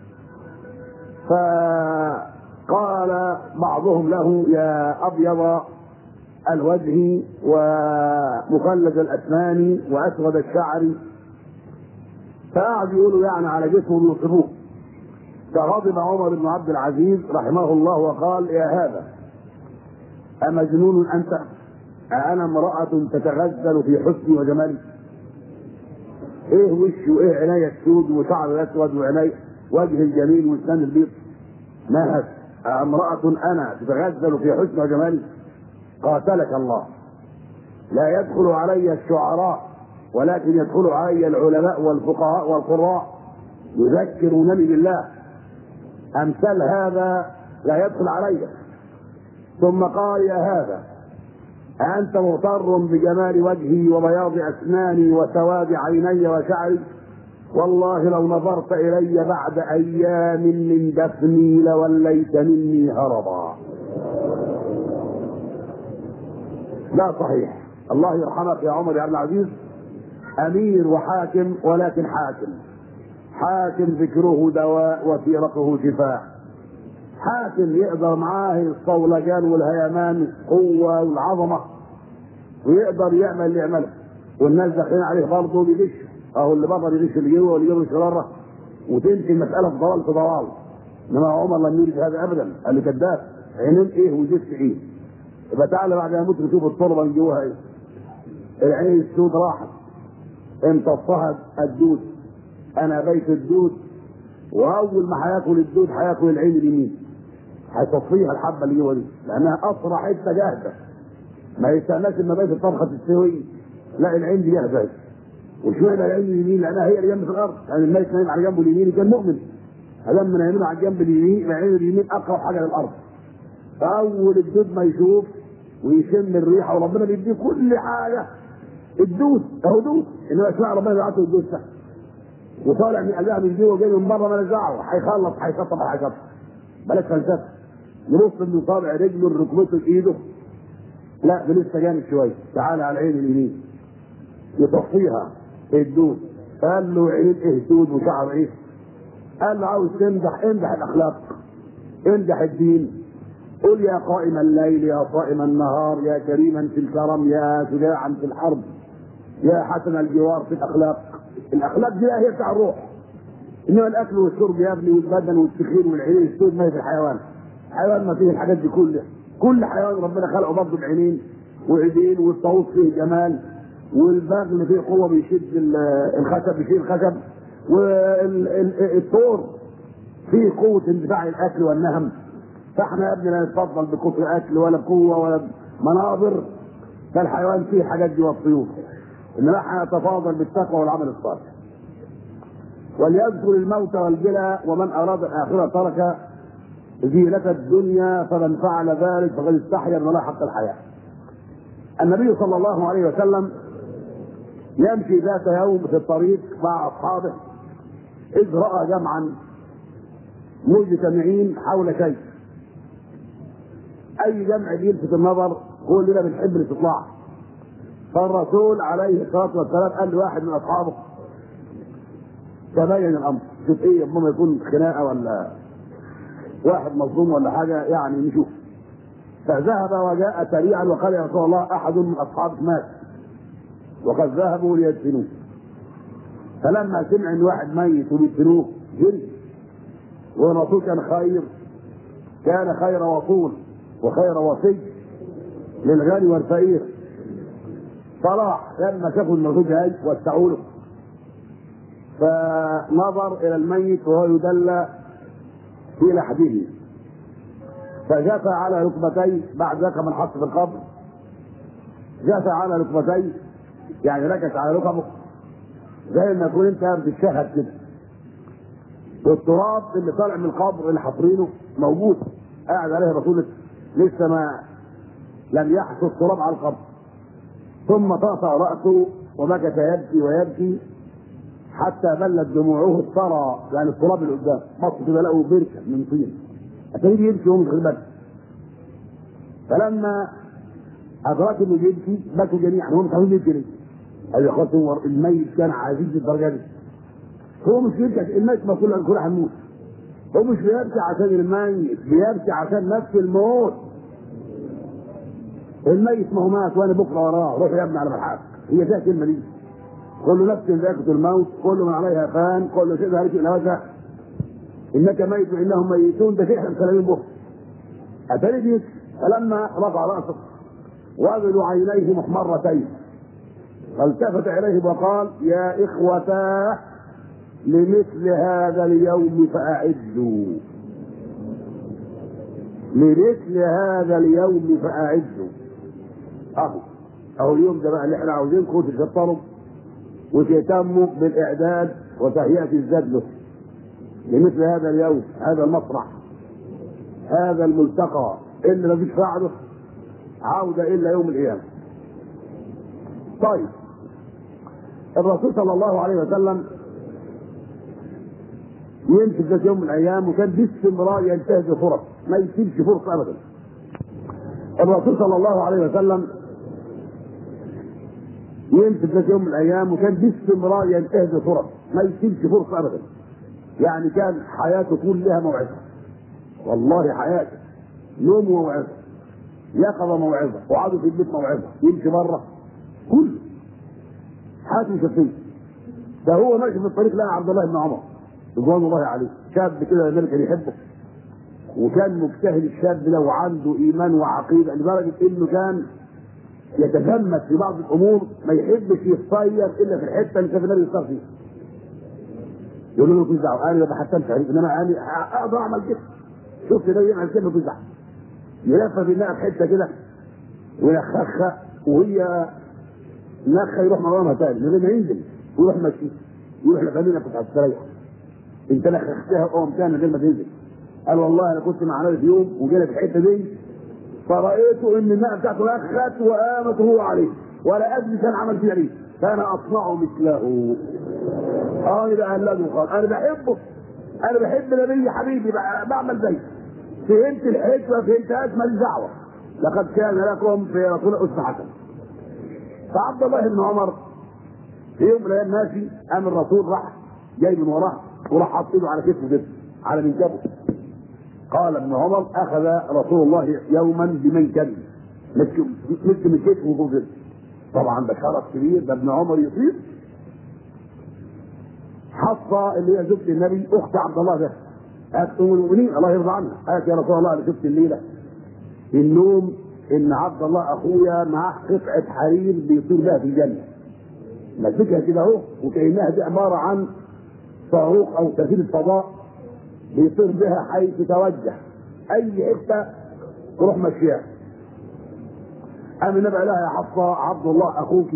فقال بعضهم له: يا أبيض الوجه ومخلد الأسنان وأسود الشعر، فقعد يقولوا يعني على جسمه بيوصفوه. فغضب عمر بن عبد العزيز رحمه الله وقال: يا هذا أمجنون أنت؟ أنا امرأة تتغزل في حسني وجمالي؟ ايه وشي وايه عيني السود وشعر الاسود وعيني وجه الجميل واسنان البيض؟ ما هذا؟ امرأة انا تتغزل في حسن وجمالي؟ قاتلك الله. لا يدخل علي الشعراء ولكن يدخل علي العلماء والفقهاء والقراء يذكرونني بالله، امثال هذا لا يدخل علي. ثم قال: يا هذا أنت مغتر بجمال وجهي وبياض أسناني وسواد عيني وشعري؟ والله لو نظرت إلي بعد أيام من دفني لوليت مني هربا. لا صحيح. الله يرحمك يا عمر يا عبد العزيز، أمير وحاكم، ولكن حاكم ذكره دواء وسيرته شفاء. حاكم يقدر معاه الصولجان والهيمان القوة والعظمة، ويقدر يعمل اللي يعمله، والناس داخلين عليه برضه بيغشوا، اهو اللي بره بيغش اللي جوه واللي جوه بيغش بره، وتمشي المسألة في ضلال في ضلال. انما عمر لم يريد هذا ابدا، قال لي كذاب، عينين ايه وجسم ايه؟ يبقى تعالى بعد ما يموت نشوف التربه من جواها ايه. العين السود راحت، امتصها الدود، انا بيت الدود، واول ما هياكل الدود هياكل العين اليمين، هيصفيها الحبه اللي جوه دي، لانها اسرع حته جاهزه، ما يستناش ان بيت الطبخه تستوي، لا العين دي جاهزه. وشويه العين اليمين لانها هي اللي جنب في الارض، يعني الميت نايم على جنبه اليمين كان مؤمن، لما نايمين على الجنب اليمين العين اليمين اقرب حاجه للارض. فاول الدود ما يشوف ويشم الريحه، وربنا بيديه كل حاجه، الدود اهو دود، انما اسمع ربنا يبعته الدود ده وطالع من قلبها من جوه جاي من بره، ما دعوه، هيخلص هيشطب بلاش فلسفه. يبص من طالع رجله ركبته بايده، لا ده لسه جامد شويه، تعالى على العين اليمين يطفيها الدود. قال له: عين ايه دود وشعر ايه؟ قال له: عاوز تمدح امدح الاخلاق، امدح الدين، قل: يا قائم الليل يا صائم النهار، يا كريما في الكرم، يا شجاعا في الحرب، يا حسن الجوار في الاخلاق. الاخلاق دي هي بتاع الروح، انما الاكل والشرب يا ابني والبدن والتخير والعينين السود ما هي في الحيوان. الحيوان ما فيه الحاجات دي كلها، كل حيوان ربنا خلقه برضه بعينين وايدين، والطاووس فيه جمال، والبغل فيه قوه بيشد الخشب بيشيل الخشب، والطور فيه قوه اندفاع الاكل والنهم. فاحنا يا ابني لا نتفضل بكثر اكل ولا بقوه ولا مناظر، فالحيوان فيه حاجات دي والطيور، انما احنا نتفاضل بالتقوى والعمل الصالح. وليذكر الموت والجلى، ومن اراد الاخره ترك زينة الدنيا، فمن فعل ذلك فقد استحيا من الله حق الحياة. النبي صلى الله عليه وسلم يمشي ذات يوم في الطريق مع اصحابه، اذ راى جمعا مجتمعين حول شيء. اي جمع بيلفت النظر كلنا بنحب الاستطلاع. فالرسول عليه الصلاه والسلام قال لواحد من اصحابه: تبين الامر، شوف ايه، ربما يكون خناقه ولا واحد مظلوم ولا حاجه، يعني نشوف. فذهب وجاء سريعا وقال: يا رسول الله احد من اصحابك مات وقد ذهبوا ليدفنوه. فلما سمع ان واحد ميت وليدفنوه جري، والرسول كان خير وصول وخير وصي للغني والفقير. فراح لما شافوا الرسول جاي وسعوا له، فنظر الى الميت وهو يدلى في لحده، فجثى على ركبتيه. بعد ذلك من حط في القبر جثى على ركبتيه، يعني ركز على ركبه زي ما يكون انت بتشهد كده، والتراب اللي طالع من القبر اللي حاطينه موجود، قاعد عليه الرسول لسه ما لم يحص التراب على القبر، ثم طأطأ رأسه ومكث يبكي ويبكي حتى بلت دموعه الثرى، يعني التراب اللي قدام بص كده لقوا بركه من طين، اتاريه بيمشي وهو مش واخد باله. فلما ادرك انه بيبكي بكوا جميعا، هو مش عاوز يبكي ليه؟ قال يا اخواتي هو الميت كان عزيز للدرجه دي، هو مش بيبكي الميت ما كل هنموت، هو مش بيبكي عشان الميت، بيبكي عشان نفس الموت. الميت ما هو مات وانا بكره وراه، روح يا ابني على ملحقك، هي فيها كلمه دي، كل نفس ذائقة الموت، كل من عليها فان، كل شيء ذلك الى وجه انك ميت وانهم ميتون، ده شيء احنا مسلمين به. اتاري بيك فلما رفع راسه وابدوا عينيه محمرتين فالتفت اليه وقال يا اخوتاه لمثل هذا اليوم فاعدوا، لمثل هذا اليوم فاعدوا. اهو اليوم ده بقى اللي احنا عاوزينكم تشطروا وتهتموا بالاعداد وتهيئه الزاد له لمثل هذا اليوم، هذا المسرح، هذا الملتقى اللي مفيش بعده عوده الا يوم القيامه. طيب الرسول صلى الله عليه وسلم يمسك ذات يوم من الايام وكان باستمرار ينتهز فرص، ما يسيبش فرصه ابدا. الرسول صلى الله عليه وسلم يمسك ذات يوم من الايام وكان باستمرار ينتهز فرص، ما يسيبش فرصه ابدا. يعني كان حياته كلها موعظه، والله حياته نوم وموعظه، يقظه موعظه، وقعدوا في البيت موعظه، يمشي بره كله حياته شخصيه. ده هو ماشي في الطريق لقى عبد الله بن عمر رضوان الله عليه، شاب كده النبي كان يحبه، وكان مجتهد الشاب ده وعنده ايمان وعقيده لدرجه انه كان يتجمد في بعض الامور، ما يحبش يتصير الا في الحته اللي كان النبي يصير فيها. يقول له مالكوش دعوه، انا ما بحتمش عليك، انما انا اقدر اعمل كده. شفت النبي يعمل كده مالكوش دعوه. يلف بالنار في حته كده ويخخها، وهي نخه يروح مرامها تاني من غير ما ينزل ويروح ماشي يروح لفاميلك كنت هتستريح. انت نخختها قوم تاني من غير ما تنزل. قال والله انا كنت مع نبي في يوم وجينا في الحته دي فرأيته ان الماء بتاعته نخت وقامت وهو عليه ولا ادري كان عمل فيها ليه، فانا اصنع مثله. يبقى اهلده قال انا بحبه، انا بحب نبي حبيبي بعمل زيه. فهمت الحكمه فهمتهاش ماليش دعوه. لقد كان لكم في رسول اسوه حسنه. فعبد الله بن عمر في يوم من الايام ماشي، قام الرسول راح جاي من وراه وراح حاط ايده على كتفه كده على منكبه. قال ابن عمر اخذ رسول الله يوما بمنكبه مسك من كتفه كده. طبعا ده شرف كبير، ده ابن عمر يطير. حصه اللي هي زوجة النبي اخت عبد الله ده قالت ام المؤمنين الله يرضى عنها، قالت يا رسول الله انا شفت الليله في النوم ان عبد الله اخويا معاه قطعه حرير بيطير بها في الجنه. مسكها كده اهو وكانها دي عباره عن صاروخ او سفينه فضاء بيطير بها حيث توجه اي حته تروح ماشيها. قام النبي لها يا حفصه عبد الله اخوك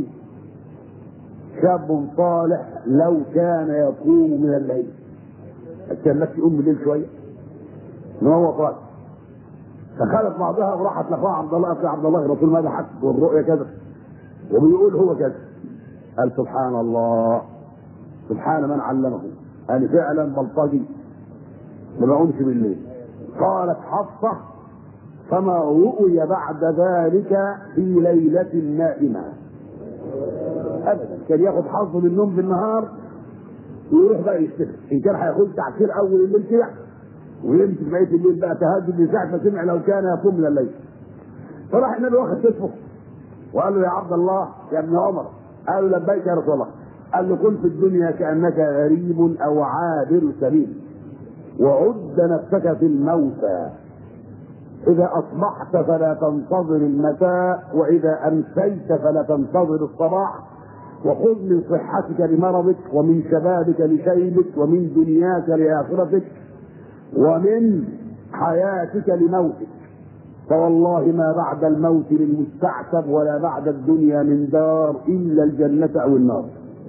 شاب صالح لو كان يقوم من الليل. كان نفسي يقوم بالليل شويه ان هو طالع. فخلت بعضها وراحت لاخوها عبد الله قالت عبد الله الرسول ماذا حكت والرؤيا كذا وبيقول هو كذا. قال سبحان الله سبحان من علمه، انا فعلا بلطجي ما بقومش بالليل. قالت حفصه فما رؤي بعد ذلك في ليله نائمه ابدا. كان ياخد حظه من النوم بالنهار ويروح بقى يشتغل، ان كان هياخد تعسير اول الليل كده ويمسك بقيه الليل بقى تهجد من ساعه ما سمع لو كان يقوم من الليل. فراح النبي واخد كتفه وقال له يا عبد الله يا ابن عمر. قال له لبيك يا رسول الله. قال له كن في الدنيا كانك غريب او عابر سبيل وعد نفسك في الموتى، اذا اصبحت فلا تنتظر المساء واذا امسيت فلا تنتظر الصباح، وخذ من صحتك لمرضك ومن شبابك لشيبك ومن دنياك لاخرتك ومن حياتك لموتك، فوالله ما بعد الموت للمستعتب ولا بعد الدنيا من دار الا الجنه او النار.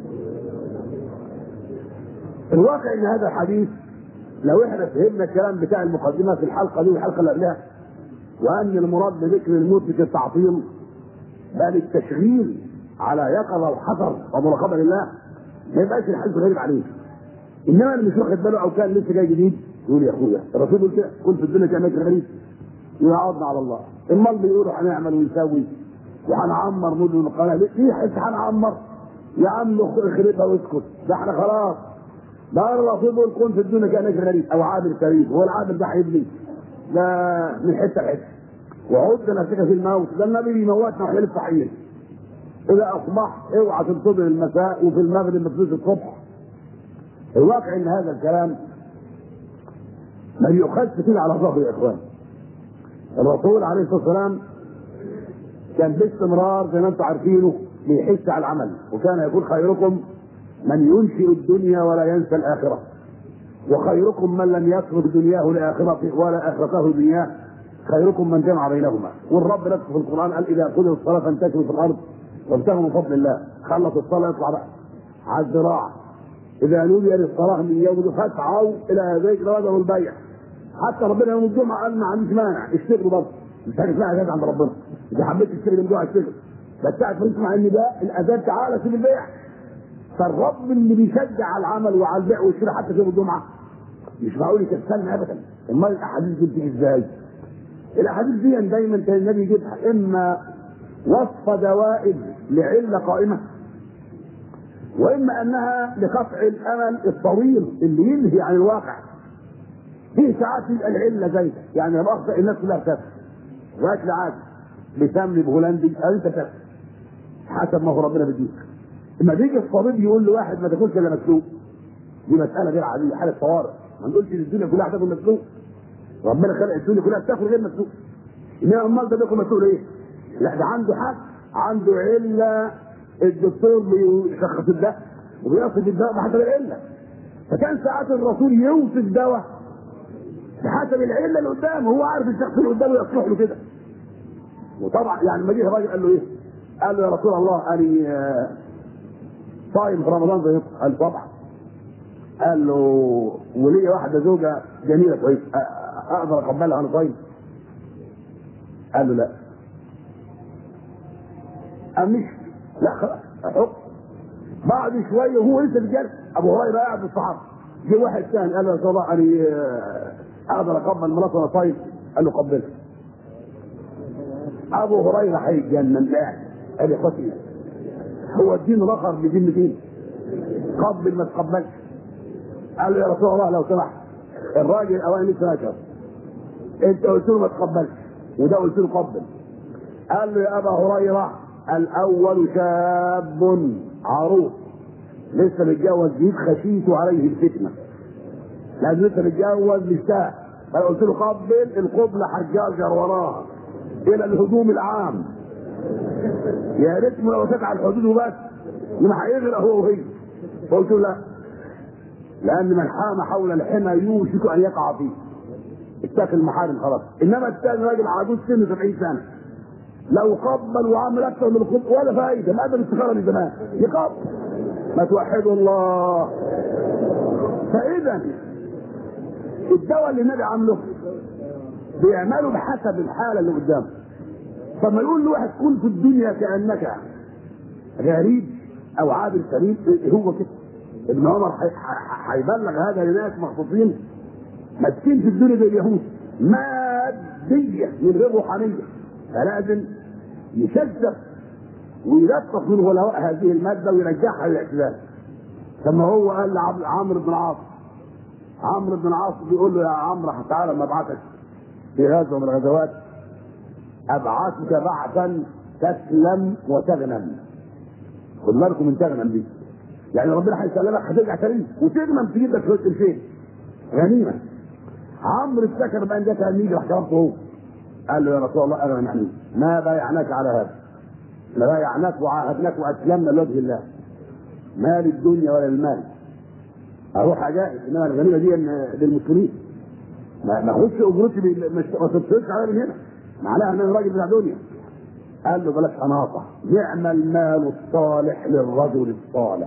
الواقع ان هذا الحديث لو احنا فهمنا الكلام بتاع المقدمه في الحلقه دي والحلقه اللي قبلها وان المراد بذكر الموت مش التعطيل بل التشغيل على يقظه وحذر ومراقبه لله، ما يبقاش الحديث غريب عليه. انما اللي مش واخد باله او كان لسه جاي جديد يقول يا اخويا الرسول يقول كده كن في الدنيا كانك غريب ويعوضنا على الله. المال بيقولوا هنعمل ونسوي وهنعمر مدن القناه، ليه حس هنعمر يا عم اخربها واسكت، ده احنا خلاص. ده الرسول بيقول كن في الدنيا كانك غريب او عابر كريم، هو العابر ده هيبني ده من حته لحته. وعد نفسك في الموت، ده النبي بيموتنا واحنا لسه حيين. اذا اصبحت اوعى تنتظر المساء وفي المغرب ما تجوز الصبح. الواقع ان هذا الكلام ما يؤخذش كده على ظهر يا اخوان. الرسول عليه الصلاه والسلام كان باستمرار زي ما انتم عارفينه بيحث على العمل، وكان يقول خيركم من ينشئ الدنيا ولا ينسى الاخره، وخيركم من لم يترك دنياه لاخرته ولا اخرته دنياه، خيركم من جمع بينهما. والرب نفسه في القران قال اذا قضيت الصلاه فانتشروا في الارض وابتغوا من فضل الله. خلص الصلاه يطلع بقى على الزراعه، اذا نودي للصلاه من يوم فاسعوا الى ذكر وذروا البيع. حتى ربنا يوم الجمعه قال ما عنديش مانع اشتغلوا برضه، مش حاجه اسمها اجازه عند ربنا، اذا حبيت تشتغل من جوع اشتغل، بس ساعه ما تسمع ان ده الاذان تعالى سيب البيع. فالرب اللي بيشجع على العمل وعلى البيع والشراء حتى يوم الجمعه مش معقول يكسلنا ابدا. امال الاحاديث دي بتيجي ازاي؟ الاحاديث دي دايما كان النبي يجيبها اما وصف دوائر لعله قائمه، واما انها لقطع الامل الطويل اللي ينهي عن الواقع. في ساعات يبقى العله زي يعني لما اخطا الناس كلها بتاكل واكل عادي بتملي بهولندي انت تاكل حسب ما هو ربنا بيديك. لما بيجي الطبيب يقول لواحد ما تاكلش الا مسلوق، دي مساله غير عاديه، حاله طوارئ. ما نقولش ان الدنيا كلها هتاكل مسلوق، ربنا خلق الدنيا كلها بتاكل غير مسلوق. انما امال ده بياكل مسلوق ليه؟ لا ده عنده حق، عنده عله الدكتور بيشخص الدواء وبيوصف الدواء بحسب العله. فكان ساعات الرسول يوصف دواء بحسب العله اللي قدامه، هو عارف الشخص اللي قدامه يصلح له كده. وطبعا يعني لما جه الراجل قال له ايه؟ قال له يا رسول الله انا صايم في رمضان زيكم. قال طبعا. قال له ولي واحده زوجه جميله كويس اقدر اقبلها وانا صايم؟ قال له لا. قال مش لا خلاص احط. بعد شويه وهو لسه بيجري ابو هريره قاعد في الصحابه، جه واحد ثاني قال له يا رسول الله انا اقدر اقبل مراتي وانا صايم؟ قال له قبلها. ابو هريره هيتجنن قاعد. قال يا اخوتي هو الدين رخر بدين مين؟ قبل ما تقبلش. قال له يا رسول الله لو سمحت الراجل الاولاني لسه ناشر، انت قلت له ما تقبلش وده قلت له قبل. قال له يا ابا هريره الاول شاب عروس لسه متجوز جديد خشيت عليه الفتنه، لازم لسه متجوز مشتاق. قال قلت له قبل القبله حجاجر وراها الى الهجوم العام، يا ريت لو على الحدود وبس انما هيغرق هو وهي. قلت له لا، لان من حام حول الحمى يوشك ان يقع فيه، اتاكل المحارم خلاص. انما الثاني راجل عجوز سنه 70 سنه لو قبل وعمل اكثر من الخط ولا فايده، ما قدر الاستخاره من زمان يقبل. ما توحدوا الله. فاذا الدواء اللي النبي عامله بيعمله بحسب الحاله اللي قدامه. فما يقول لواحد كن في الدنيا كانك غريب او عابر سبيل، هو كده. ابن عمر هيبلغ هذا لناس مخصوصين ماسكين في الدنيا زي اليهود ماديه من غير روحانيه، فلازم يشدد ويلطف من غلاء هذه الماده ويرجعها للاعتدال. كما هو قال لعمرو بن العاص، عمرو بن العاص بيقول له يا عمرو تعالى لما ابعثك في غزوه من الغزوات ابعثك بعثا تسلم وتغنم. خد بالكم من تغنم دي، يعني ربنا هيسلمك هترجع كريم وتغنم تجيب لك شويه قرشين غنيمه. عمرو افتكر بقى ان ده تلميذ راح كلمته هو، قال له يا رسول الله اغنم يعني ما بايعناك على هذا، لا بايعناك وعاهدناك واسلمنا لوجه الله، ما للدنيا ولا للمال، اروح اجاهد انما الغنيمه دي للمسلمين، ما اخدش اجرتي ما تبصرش عليا من هنا، معناها ان انا راجل بتاع دنيا. قال له بلاش اناقه، نعم المال الصالح للرجل الصالح.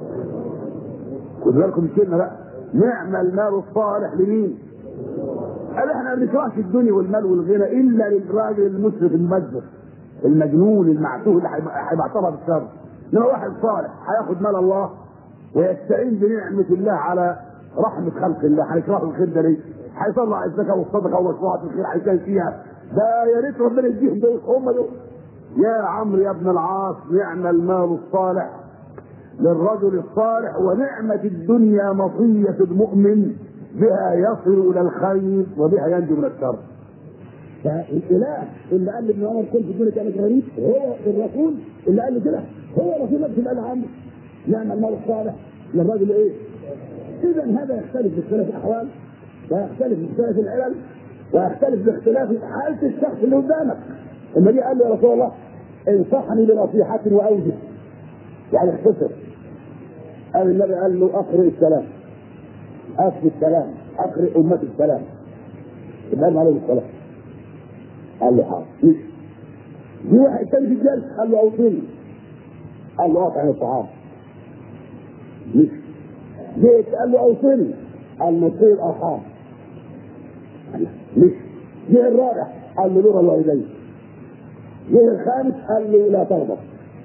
خدوا بالكم الكلمه بقى، نعم المال الصالح لمين؟ قال احنا ما بنكرهش الدنيا والمال والغنى الا للراجل المسرف المبذر المجنون المعتوه اللي هيبعتها بالشر. انما واحد صالح هياخد مال الله ويستعين بنعمه الله على رحمه خلق الله، هيكرهوا الخير ده ليه؟ هيطلع الزكاه والصدقه ومشروعات الخير هيكون فيها، ده يا ريت ربنا يديهم دول، هم دول. يا عمرو يا ابن العاص، نعم المال الصالح للرجل الصالح، ونعمه الدنيا مطيه المؤمن، بها يصل الى الخير وبها ينجو من الشر. فالاله اللي قال لابن عمر كن في الدنيا كانك غريب هو الرسول اللي قال له كده، هو رسول نفسه اللي قال عنه نعم المال الصالح للرجل ايه؟ اذا هذا يختلف باختلاف الاحوال، ويختلف باختلاف العلل، ويختلف باختلاف حاله الشخص اللي قدامك. النبي قال له يا رسول الله انصحني بنصيحه واوجه، يعني اختصر. قال النبي قال له اقرئ السلام، افشي السلام، اقرئ امتي السلام، ابراهيم عليه السلام. قال له حاضر. جه واحد تاني في الجلسه قال له اوصيني، قال له اطعم الطعام. جيت قال له اوصيني، قال له صل الارحام. جه الرابع قال له نور الوالدين. جه الخامس قال له لا تغضب.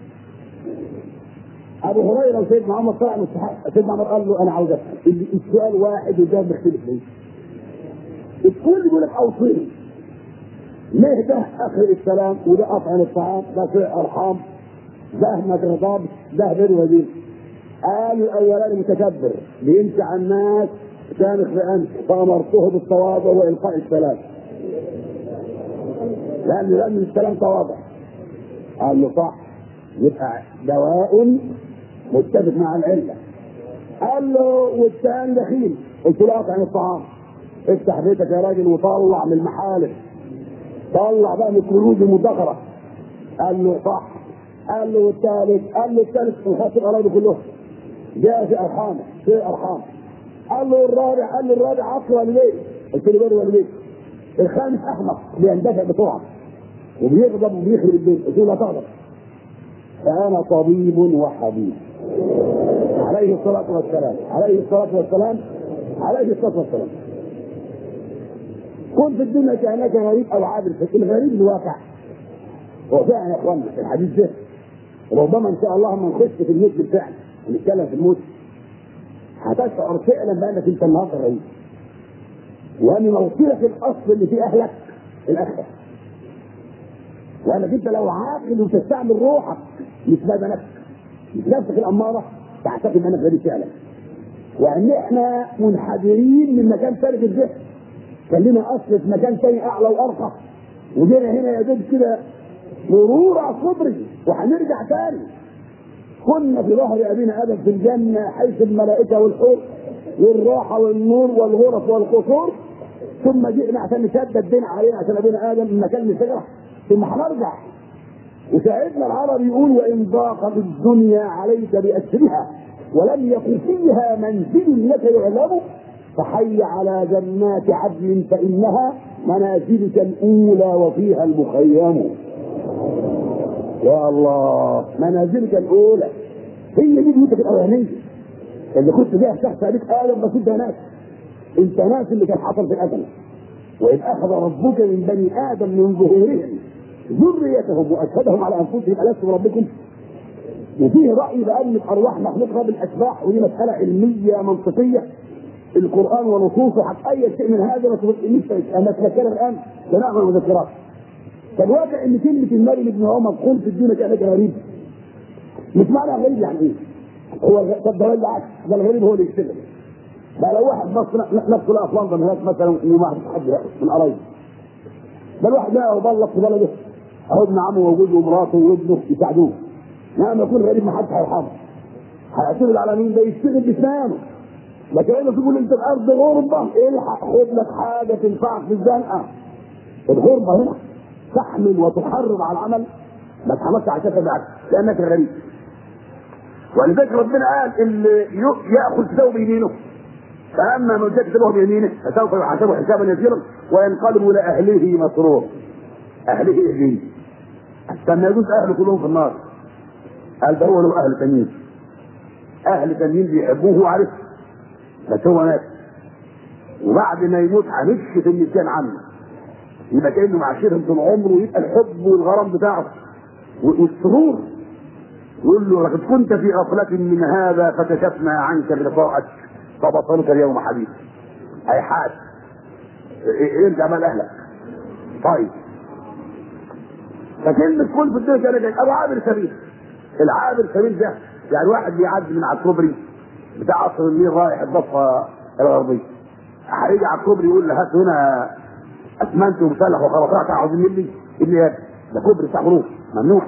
ابو هريره وسيدنا عمر طلع من الصحابه، سيدنا عمر قال له انا عاوز افهم السؤال واحد والجواب مختلف ليه؟ الكل يقول لك اوصيني. ليه ده اخر السلام وده اطعم الطعام، ده صل ارحام، ده ما تغضب، ده بر ودين. قال الاولاني متكبر بيمشي على الناس شامخ بانف، فامرته بالتواضع والقاء السلام، لان السلام تواضع. قال له صح، يبقى دواء متفق مع العله. قال له والثاني دخيل، قلت له اطعم الطعام، افتح بيتك يا راجل وطلع من المحالف، طلع بقى من الكنوز المدخره. قال له صح. قال له الثالث الخاطر قرايبه كلهم، جاء في ارحامه في ارحام. قال له الرابع عقل والديه، قلت له بر والديه. الخامس احمق بيندفع بسرعه وبيغضب وبيخرب الدين، قلت له لا تغضب. فانا طبيب وحبيب عليه الصلاه والسلام، عليه الصلاه والسلام، عليه الصلاه والسلام. كن في الدنيا كانك غريب او عابر، الغريب الواقع. هو فعلا يا اخوانا الحديث ده ربما ان شاء الله ما نخش في الموت بالفعل ونتكلم في الموت، هتشعر فعلا بانك انت النهارده غريب، وان موقفك الاصل اللي في اهلك الاخره، وانك انت لو عاقل وتستعمل روحك مش بدنك مش نفسك الاماره تعتقد انك غريب فعلا، وان احنا منحدرين من مكان ثاني في الذهن، كان لنا اصل في مكان ثاني اعلى وارقى، وجينا هنا يا دوب كده مرور على صدري وهنرجع تاني. كنا في ظهر ابينا ادم في الجنه حيث الملائكه والحور والراحه والنور والغرف والقصور، ثم جئنا عشان نشدد الدين علينا عشان ابينا ادم من مكان الشجره، ثم هنرجع. وساعدنا العرب يقول وان ضاقت الدنيا عليك باسرها ولم يكن فيها منزل لك يعلم فحي على جنات عدن فانها منازلك الاولى وفيها المخيم. يا الله، منازلك الاولى هي دي بيوتك الاولانيه اللي كنت فيها تحت ابيك ادم، بس انت ناس، انت ناس اللي كان حصل في الازل. واذ اخذ ربك من بني ادم من ظهورهم ذريتهم واشهدهم على انفسهم الست بربكم. وفيه راي بان الارواح مخلوقه بالاشباح، ودي مساله علميه منطقيه، القران ونصوصه حتى اي شيء من هذا ما تذكرها الان سنعمل مذكرات. فالواقع ان كلمه المرء ابن عمر قل في الدنيا كانك غريب، مش معنى غريب يعني ايه؟ هو طب ده بالعكس، ده الغريب هو اللي يشتغل. بقى لو واحد بص نفسه لقى في لندن هناك مثلا يوم واحد حد من قرايبه، ده الواحد لقى وبلط في بلده اهو ابن عمه موجود ومراته وابنه يساعدوه، لما يكون غريب ما حدش هيرحمه، هيعتمد على مين؟ ده يشتغل باسنانه. لكن لما تقول انت في ارض غربه الحق خد لك حاجه تنفعك في الزنقه. الغربه هنا تحمل وتحرض على العمل، ما تحملش على كتف بالعكس لانك غريب. ولذلك ربنا قال اللي ياخذ ثوب بيمينه فاما من جد له بيمينه فسوف يحاسبه حسابا يسيرا وينقلب الى اهله مسرور. اهله اهليه حتى ما يجوز اهله كلهم في النار، قال ده هو له اهل تانيين، اهل تانيين بيحبوه وعارف بس هو مات. وبعد ما يموت هنكشف النسيان عنه، يبقى كانه معاشرهم طول عمره، ويبقى الحب والغرام بتاعه والسرور. يقول له لقد كنت في غفلة من هذا فكشفنا عنك بلقائك فبصرك اليوم حديث. هيحاس ارجع بقى لاهلك. طيب فكلمة كل في الدنيا كده ابو عابر سبيل. العابر سبيل ده يعني واحد بيعدي من على الكوبري بتاع قصر النيل رايح الضفه الغربيه، هيجي على الكوبري يقول له هات هنا اسمنت ومسلح وخرطات عاوزين مني اللي ده كوبري بتاع غروب ممنوع.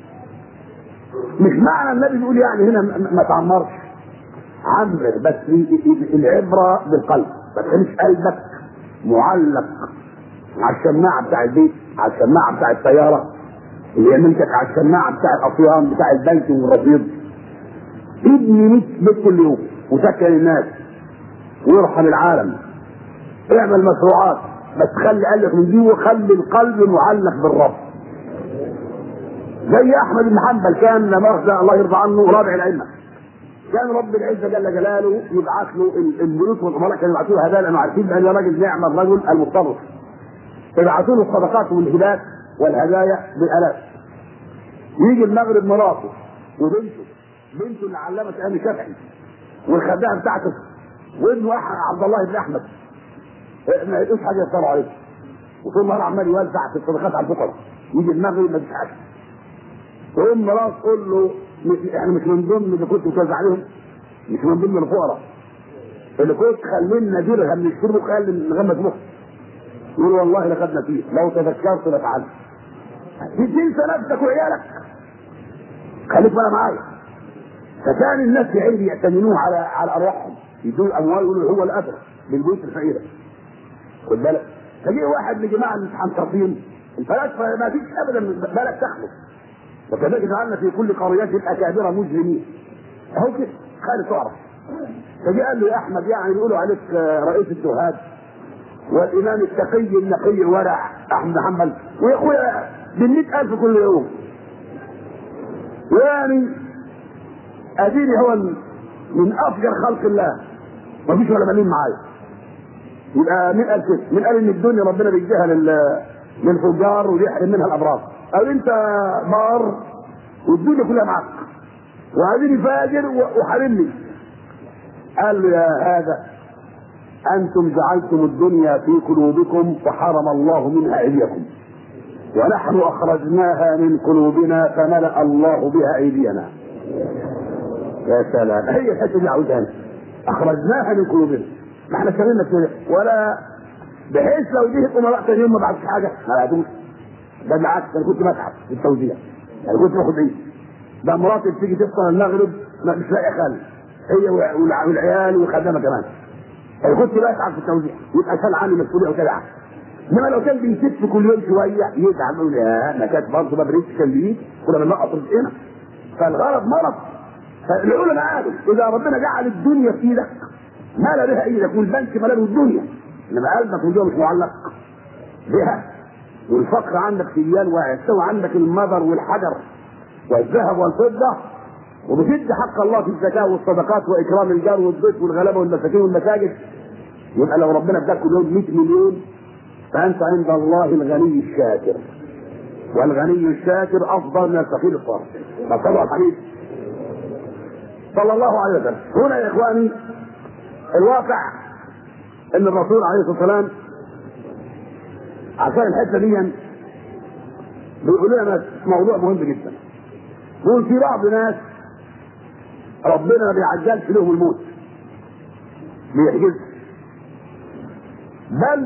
مش معنى النبي بيقول يعني هنا ما تعمرش، عمر بس العبره بالقلب، ما تخليش قلبك معلق على الشماعه بتاع البيت، على الشماعه بتاع السياره اللي يملكك، على الشماعه بتاع الاصيان بتاع البنك والرصيد. ابني 100 بيت كل يوم وسكن الناس ويرحم العالم، اعمل مشروعات، بس خلي قلبك من دي وخلي القلب معلق بالرب. زي احمد بن حنبل كان مؤاخذة الله يرضى عنه رابع الائمه، كان رب العزه جل جلاله يبعث له البيوت والامراء، كانوا يبعثوا له هدايا لانه عارفين بان راجل نعم الرجل المتصرف، يبعثوا له الصدقات والهبات والهدايا بالالاف. يجي المغرب مراته بنته اللي علمت امي شافعي والخدامه بتاعته وابنه عبد الله بن احمد ما يلقوش حاجه يصلوا عليه، وطول النهار عمال يوزع في الصدقات على الفقراء. يجي المغرب ما فيش حاجه، تقوم مرات تقول له احنا مش من ضمن اللي كنت بتوزع عليهم، مش من ضمن الفقراء اللي كنت خلينا درهم نشتري خلي نغمس مخ. يقول والله لقد نسيت لو تذكرت لفعلت. تنسى نفسك وعيالك، خليك بقى معايا. فكان الناس يا عيني يعتمدون على ارواحهم، يدون الاموال يقولوا هو الادرى بالبيوت الفقيره. خد بالك، فجي واحد من جماعه المتحنطين الفلاسفه ما فيش ابدا بلد تخلص، وكذلك جعلنا في كل قريات اكابر مجرمين. اهو كده خالد تعرف. فجي قال له يا احمد يعني بيقولوا عليك رئيس الزهاد والامام التقي النقي الورع احمد حنبل، ويا اخويا ب100,000 كل يوم، يعني اديني هو من افجر خلق الله ما فيش ولا مليم معايا، يبقى 100,000 كده. من قال ان الدنيا ربنا بيديها للفجار ويحرم منها الابرار، قال انت بار والدنيا كلها معاك وهذه فاجر وحرمني. قال له يا هذا انتم جعلتم الدنيا في قلوبكم فحرم الله منها ايديكم، ونحن اخرجناها من قلوبنا فملأ الله بها ايدينا. يا سلام، هي الحته دي عاوزها، اخرجناها من قلوبنا، ما احنا شغلنا كده ولا بحيث لو جه امراء تاني يوم ما بعتش حاجه ما بعتوش. ده بالعكس انا كنت بتعب في التوزيع، انا كنت باخد ايه؟ ده مراتي بتيجي تفطر المغرب مش لاقي خل، هي والعيال والخدامه كمان. انا كنت بتعب في التوزيع، يبقى شال عني مسؤوليه وكده. انما لو كان بيسف كل يوم شويه يتعب يقول يا ما كانت برضه ما بريتش كان بيجي كنا بننقط رزقنا. فالغرض مرض. فالعلماء قالوا اذا ربنا جعل الدنيا في ايدك مال بها ايدك والبنك ماله الدنيا، انما قلبك من جوه مش معلق بها، والفقر عندك سيان ويستوى عندك المطر والحجر والذهب والفضه، وبتدي حق الله في الزكاه والصدقات واكرام الجار والضيف والغلابه والمساكين والمساجد، يبقى لو ربنا اداك كل يوم 100 مليون فانت عند الله الغني الشاكر، والغني الشاكر افضل من الفقير الصالح. فصلوا على الحديث صلى الله عليه وسلم. هنا يا اخواني الواقع ان الرسول عليه الصلاه والسلام عشان الحته دي بيقول لنا موضوع مهم جدا. بيقول في بعض ناس ربنا ما بيعجلش لهم الموت، بيحجز، بل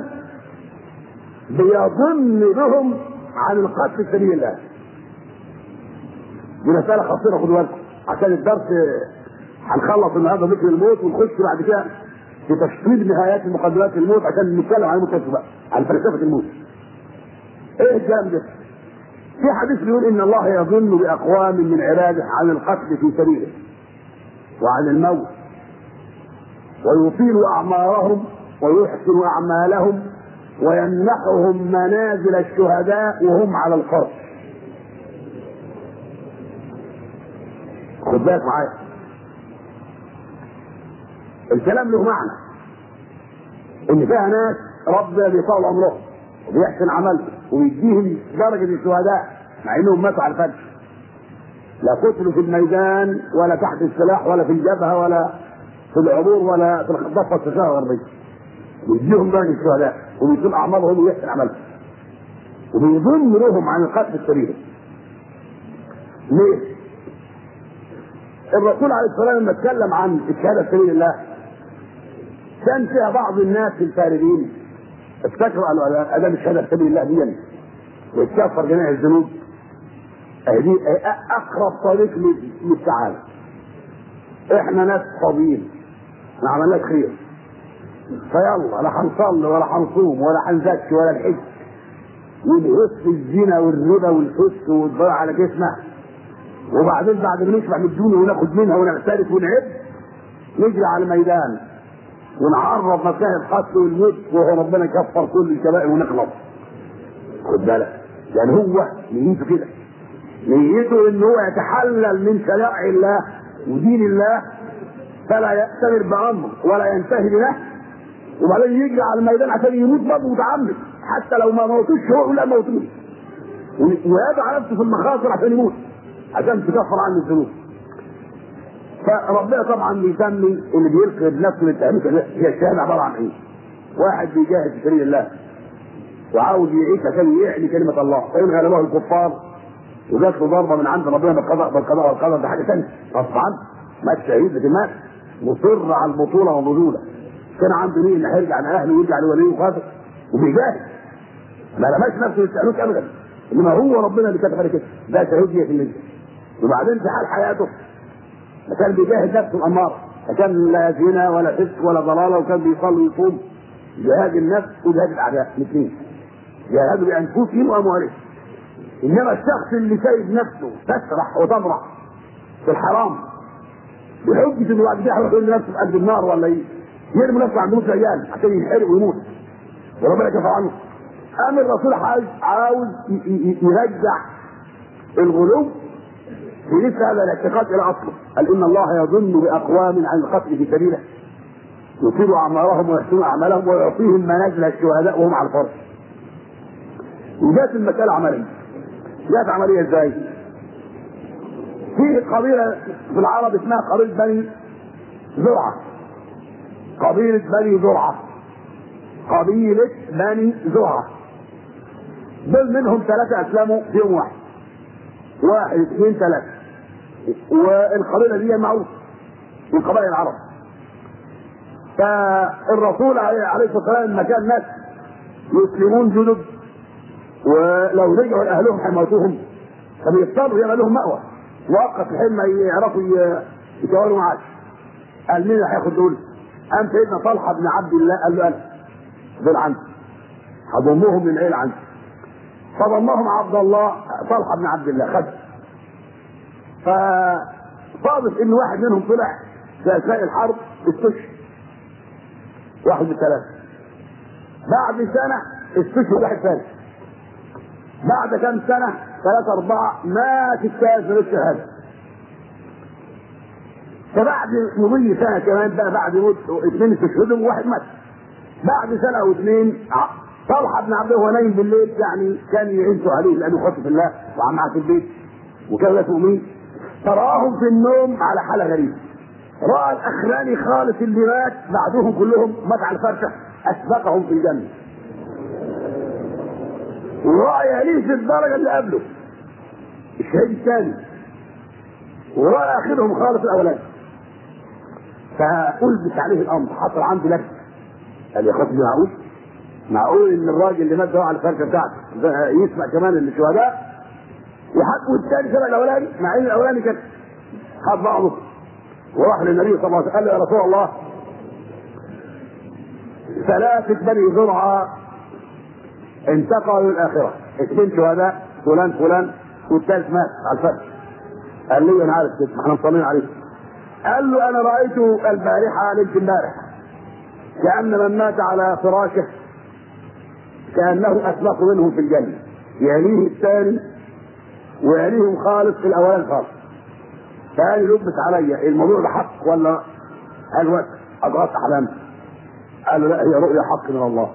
بيظن بهم عن القتل في سبيل الله. دي مسألة خطيرة خدوا بالكم، عشان الدرس هنخلص النهارده ذكر الموت ونخش بعد كده في تشطيب نهايات المقدمات الموت عشان نتكلم عن الموت بقى، عن فلسفة الموت. ايه الكلام ده؟ في حديث بيقول ان الله يظن باقوام من عباده عن القتل في سبيله وعن الموت، ويطيل اعمارهم ويحسن اعمالهم ويمنحهم منازل الشهداء وهم على الفرش. خد بالك معايا، الكلام له معنى. ان فيها ناس ربنا بيطول عمرهم وبيحسن عملهم ويديهم درجه الشهداء مع انهم ماتوا على الفجر، لا قتلوا في الميدان ولا تحت السلاح ولا في الجبهه ولا في العبور ولا في الضفه الشرقيه الغربيه، ويديهم درجه الشهداء وبيطول اعمارهم ويحسن عملهم وبيضم لهم عن القتل السريع. ليه؟ الرسول عليه الصلاه والسلام لما اتكلم عن الشهاده في سبيل الله كان فيها بعض الناس الفارغين افتكروا قالوا ادام الشهاده في سبيل الله دي ويتكفر جميع الذنوب، دي اقرب طريق للسعاده. احنا ناس فاضيين ما عملناش خير، فيلا لا هنصلي ولا هنصوم ولا هنزكي ولا نحج ونقص في الزنا والربا والفسق والضياع على جسمه، وبعدين بعد ما نشبع من الدنيا وناخد منها ونعترف ونعد نجري على الميدان ونعرض مكان القتل والموت وهو ربنا يكفر كل الكبائر ونخلص. خد بالك، يعني هو نيته كده، نيته ان هو يتحلل من شرائع الله ودين الله فلا يأتمر بأمر ولا ينتهي بنهي، وبعدين يجري على الميدان عشان يموت برضه متعمد حتى لو ما موتوش هو لا موتوش، ويضع نفسه في المخاطر عشان يموت عشان تكفر عنه الذنوب. فربنا طبعا بيسمي اللي بيلقي بنفسه للتهلكه هي الشهاده عباره عن ايه؟ واحد بيجاهد في سبيل الله وعاوز يعيش عشان يعلي كلمه الله، فان غلبه الكفار وجات له ضربه من عند ربنا بالقضاء والقدر ده حاجه ثانيه طبعا. ما الشهيد بتمات مصر على البطوله والرجوله، كان عنده نيه انه هيرجع لاهله ويرجع لوليه وخاطر وبيجاهد ما لماش نفسه للتهلكه ابدا، انما هو ربنا اللي كتب عليه كده، ده شهيد 100%. وبعدين في حال حياته كان بيجاهد نفسه الاماره، فكان لا زنا ولا فسق ولا ضلاله، وكان بيصلي ويصوم. جهاد النفس وجهاد الاعداء الاثنين، جاهدوا بانفسهم واموالهم. انما الشخص اللي سايب نفسه تسرح وتمرح في الحرام بحجه انه بعد كده هيقول لنفسه في قلب النار ولا يرمي نفسه عند موت رجال عشان ينحرق ويموت وربنا كفر عنه. قام الرسول عاوز يرجع الغلو في مثل هذا الاعتقاد الى اصله، قال ان الله يظن باقوام عن القتل في سبيله يطيل اعمارهم ويحسن اعمالهم ويعطيهم منازل الشهداء وهم على الفرش. وجات المساله عمليه. جات عمليه ازاي؟ في قبيله في العرب اسمها قبيله بني زرعه. قبيله بني زرعه. قبيله بني زرعه. دول منهم 3 اسلموا في يوم واحد. 1 2 3. والقبيله دي معروفه من قبائل العرب. فالرسول عليه الصلاه والسلام لما كان ناس يسلمون جدد ولو رجعوا لاهلهم حماتوهم فبيضطروا يبقى لهم مأوى مؤقت لحين ما يعرفوا يتواصلوا معاك. قال مين اللي هياخد دول؟ قام سيدنا طلحه بن عبد الله قال له انا دول عندي هضمهم من عيله عندي. فضمهم عبد الله طلحه بن عبد الله خد. فصادف ان واحد منهم طلع في اثناء الحرب استشهد. 1 من 3. بعد سنه استشهد واحد ثاني. بعد كم سنه 3 4 مات الثالث من الشهاده. فبعد مضي سنه كمان بقى بعد موت 2 استشهدوا وواحد مات. بعد سنه او 2 طلحه بن عبد الله وهو نايم بالليل يعني كان يعيشوا عليه لانه خاف في الله وعم معاه في البيت وكانوا ناس مؤمنين. فراهم في النوم على حاله غريبه. راى الاخراني خالص اللي مات بعدهم كلهم مات على الفرشه اسبقهم في الجنه. وراى يليه في الدرجه اللي قبله الشهيد الثاني. وراى اخرهم خالص الاولاني. فألبس عليه الامر حصل عنده لبس. قال يا خاطر معقول ان الراجل اللي مات ده على الفرشه بتاعته يسمع كمان ان الشهداء والثاني سمع الاولاني مع ان الاولاني كان خد بعضه وراح للنبي صلى الله عليه وسلم قال له يا رسول الله 3 بني زرعه انتقلوا للاخره 2 شهداء فلان والثالث مات على الفرش. قال لي انا عارف كده ما احنا مصلين عليه. قال له انا رايته البارحه ليله امبارح كأن من مات على فراشه كأنه أسبق منهم في الجنة يليه الثاني ويليهم خالص في الأولان خالص. فقال يلبس عليا الموضوع ده حق ولا هل وقت أضغط أحلامي؟ قال له لا، هي رؤيا حق من الله.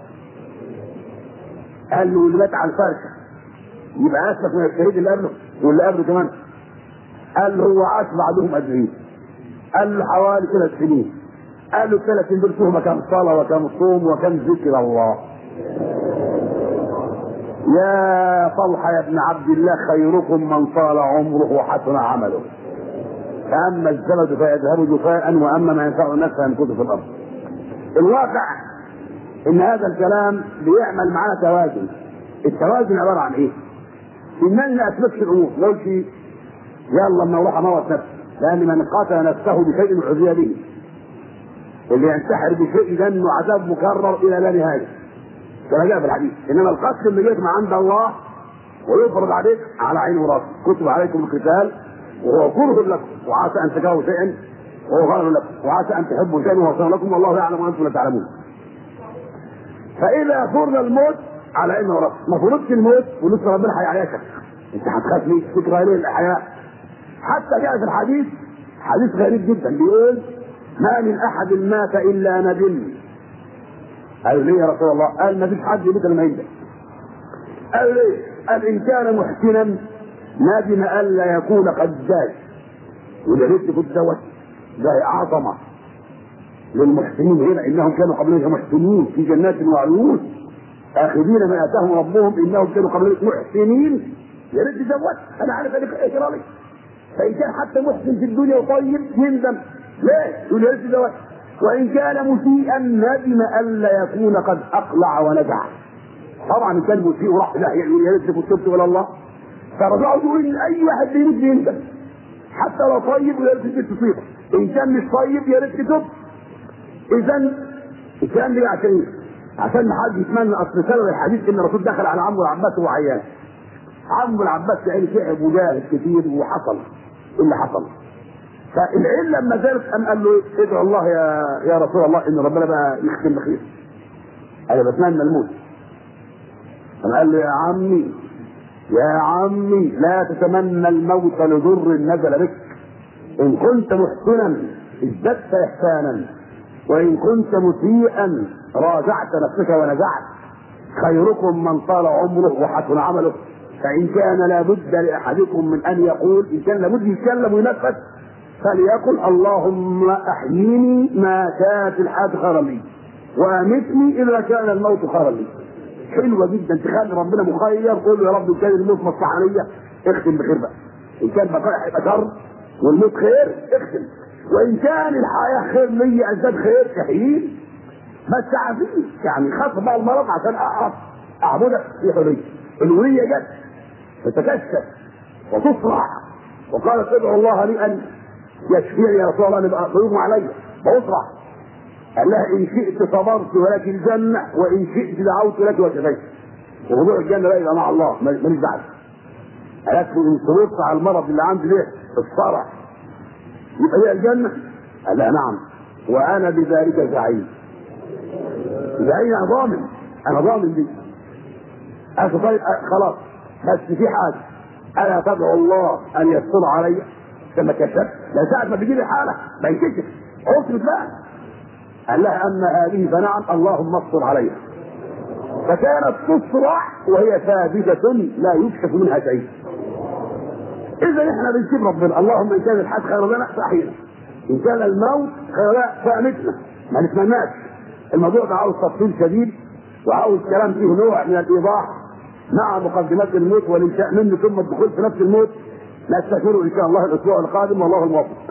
قال له اللي مات على الفرشه يبقى اسلك من الشهيد اللي قبله واللي قبله كمان. قال له هو عاش بعدهم قد ايه؟ قال له حوالي 3 سنين. قال له 3 سنين دول فيهم كم صلاه وكم صوم وكم ذكر الله. يا طلحه يا ابن عبد الله، خيركم من طال عمره وحسن عمله. فاما الزبد فيذهب جفاء واما ما ينفع الناس فيمكث في الارض. الواقع ان هذا الكلام بيعمل معانا توازن. التوازن عباره عن ايه؟ انني ما اثبتش الامور، ما اقولش يلا اما اروح اموت نفسي، لان من قتل نفسه بشيء عذب به. اللي ينتحر بشيء جنه عذاب مكرر الى لا نهايه. كما جاء في الحديث. انما القتل اللي جاء من عند الله ويفرض عليك على عين وراسك. كتب عليكم القتال وهو كره لكم وعسى ان تكرهوا شيئا وهو خير لكم وعسى ان تحبوا شيئا وهو شر لكم والله يعلم وانتم لا تعلمون. فاذا فرض الموت على عين وراسك، ما فرضش الموت ولسه ربنا هيعيشك. انت هتخاف ليه؟ فكره ليه الاحياء؟ حتى جاء في الحديث حديث غريب جدا بيقول ما من احد مات الا ندم. قالوا ليه يا رسول الله؟ قال ما فيش حد يموت الا ما يندم. قال ليه؟ قال ان كان محسنا ندم الا يكون قد زاد. وده ريت كنت دوت ده اعظم للمحسنين هنا، انهم كانوا قبلنا محسنين في جنات وعيون اخذين ما اتاهم ربهم انهم كانوا قبلنا محسنين. يا ريت دوت انا عارف ايه اجرالي. فان كان حتى محسن في الدنيا وطيب يندم ليه؟ يقول يا ريت دوت. وان كان مسيئا ندم الا يكون قد اقلع ونجع. طبعا ان كان مسيء وراح لا يقول يا ريت كنت تبت الى الله. فرجعوا يقول ان اي واحد بيموت بيندم حتى لو طيب ويا ريت تصيبه. ان كان مش طيب يا ريت تتوب. اذا الكلام ده عشان ما حد يتمنى. اصل سبب الحديث ان الرسول دخل على عمه العباس وهو عيان. عمه العباس يعني تعب وجاهد كتير وحصل اللي حصل. فالعيل لما زالت قال له ادعو الله يا رسول الله ان ربنا بقى يختم بخير. انا بتمنى الموت. قال له يا عمي لا تتمنى الموت لضر نزل بك. ان كنت محسنا ازددت احسانا وان كنت مسيئا راجعت نفسك ونزعت. خيركم من طال عمره وحسن عمله. فان كان لابد لاحدكم من ان يقول، ان كان لابد يتكلم وينفس فليقل اللهم احييني ما كانت الحياه خيرا لي وامتني اذا كان الموت خيرا لي. حلوه جدا تخلي ربنا مخير. قول له يا رب ان كان الموت مصلحه ليا اختم بخير بقى. ان كان بقاء هيبقى شر والموت خير اختم. وان كان الحياه خير ليا ازداد خير احييني. بس عافيني يعني خاف بقى المرض عشان اعرف اعبدك في حريه. الوليه جت تتكشف وتصرع وقالت ادعو الله لي ان يشفيني يا رسول الله نبقى ضيوف علي بأسرع. قال لها ان شئت صبرت ولك الجنه وان شئت دعوت لك وشفيت. وموضوع الجنه لا يبقى مع الله ماليش دعوه. قالت له ان صبرت على المرض اللي عندي ده الصرع يبقى هي الجنه؟ قال لها نعم وانا بذلك زعيم. زعيم انا ضامن دي. قالت طيب خلاص بس في حاجه انا تدعو الله ان يستر علي كما كشفت. لا ساعه ما بيجي لي حاله بينكشف اصبر بقى. قال لها اما هذه فنعم اللهم استر عليها. فكانت تصرع وهي ثابته لا يكشف منها شيء. اذا احنا بنسيب ربنا. اللهم ان كان الحياه خير لنا فاحينا، ان كان الموت خير لنا فامتنا. ما نتمناش. الموضوع ده عاوز تفصيل شديد وعاوز كلام فيه نوع من الايضاح مع مقدمات الموت والانشاء منه ثم الدخول في نفس الموت. نستشيره ان شاء الله الاسبوع القادم والله الموفق.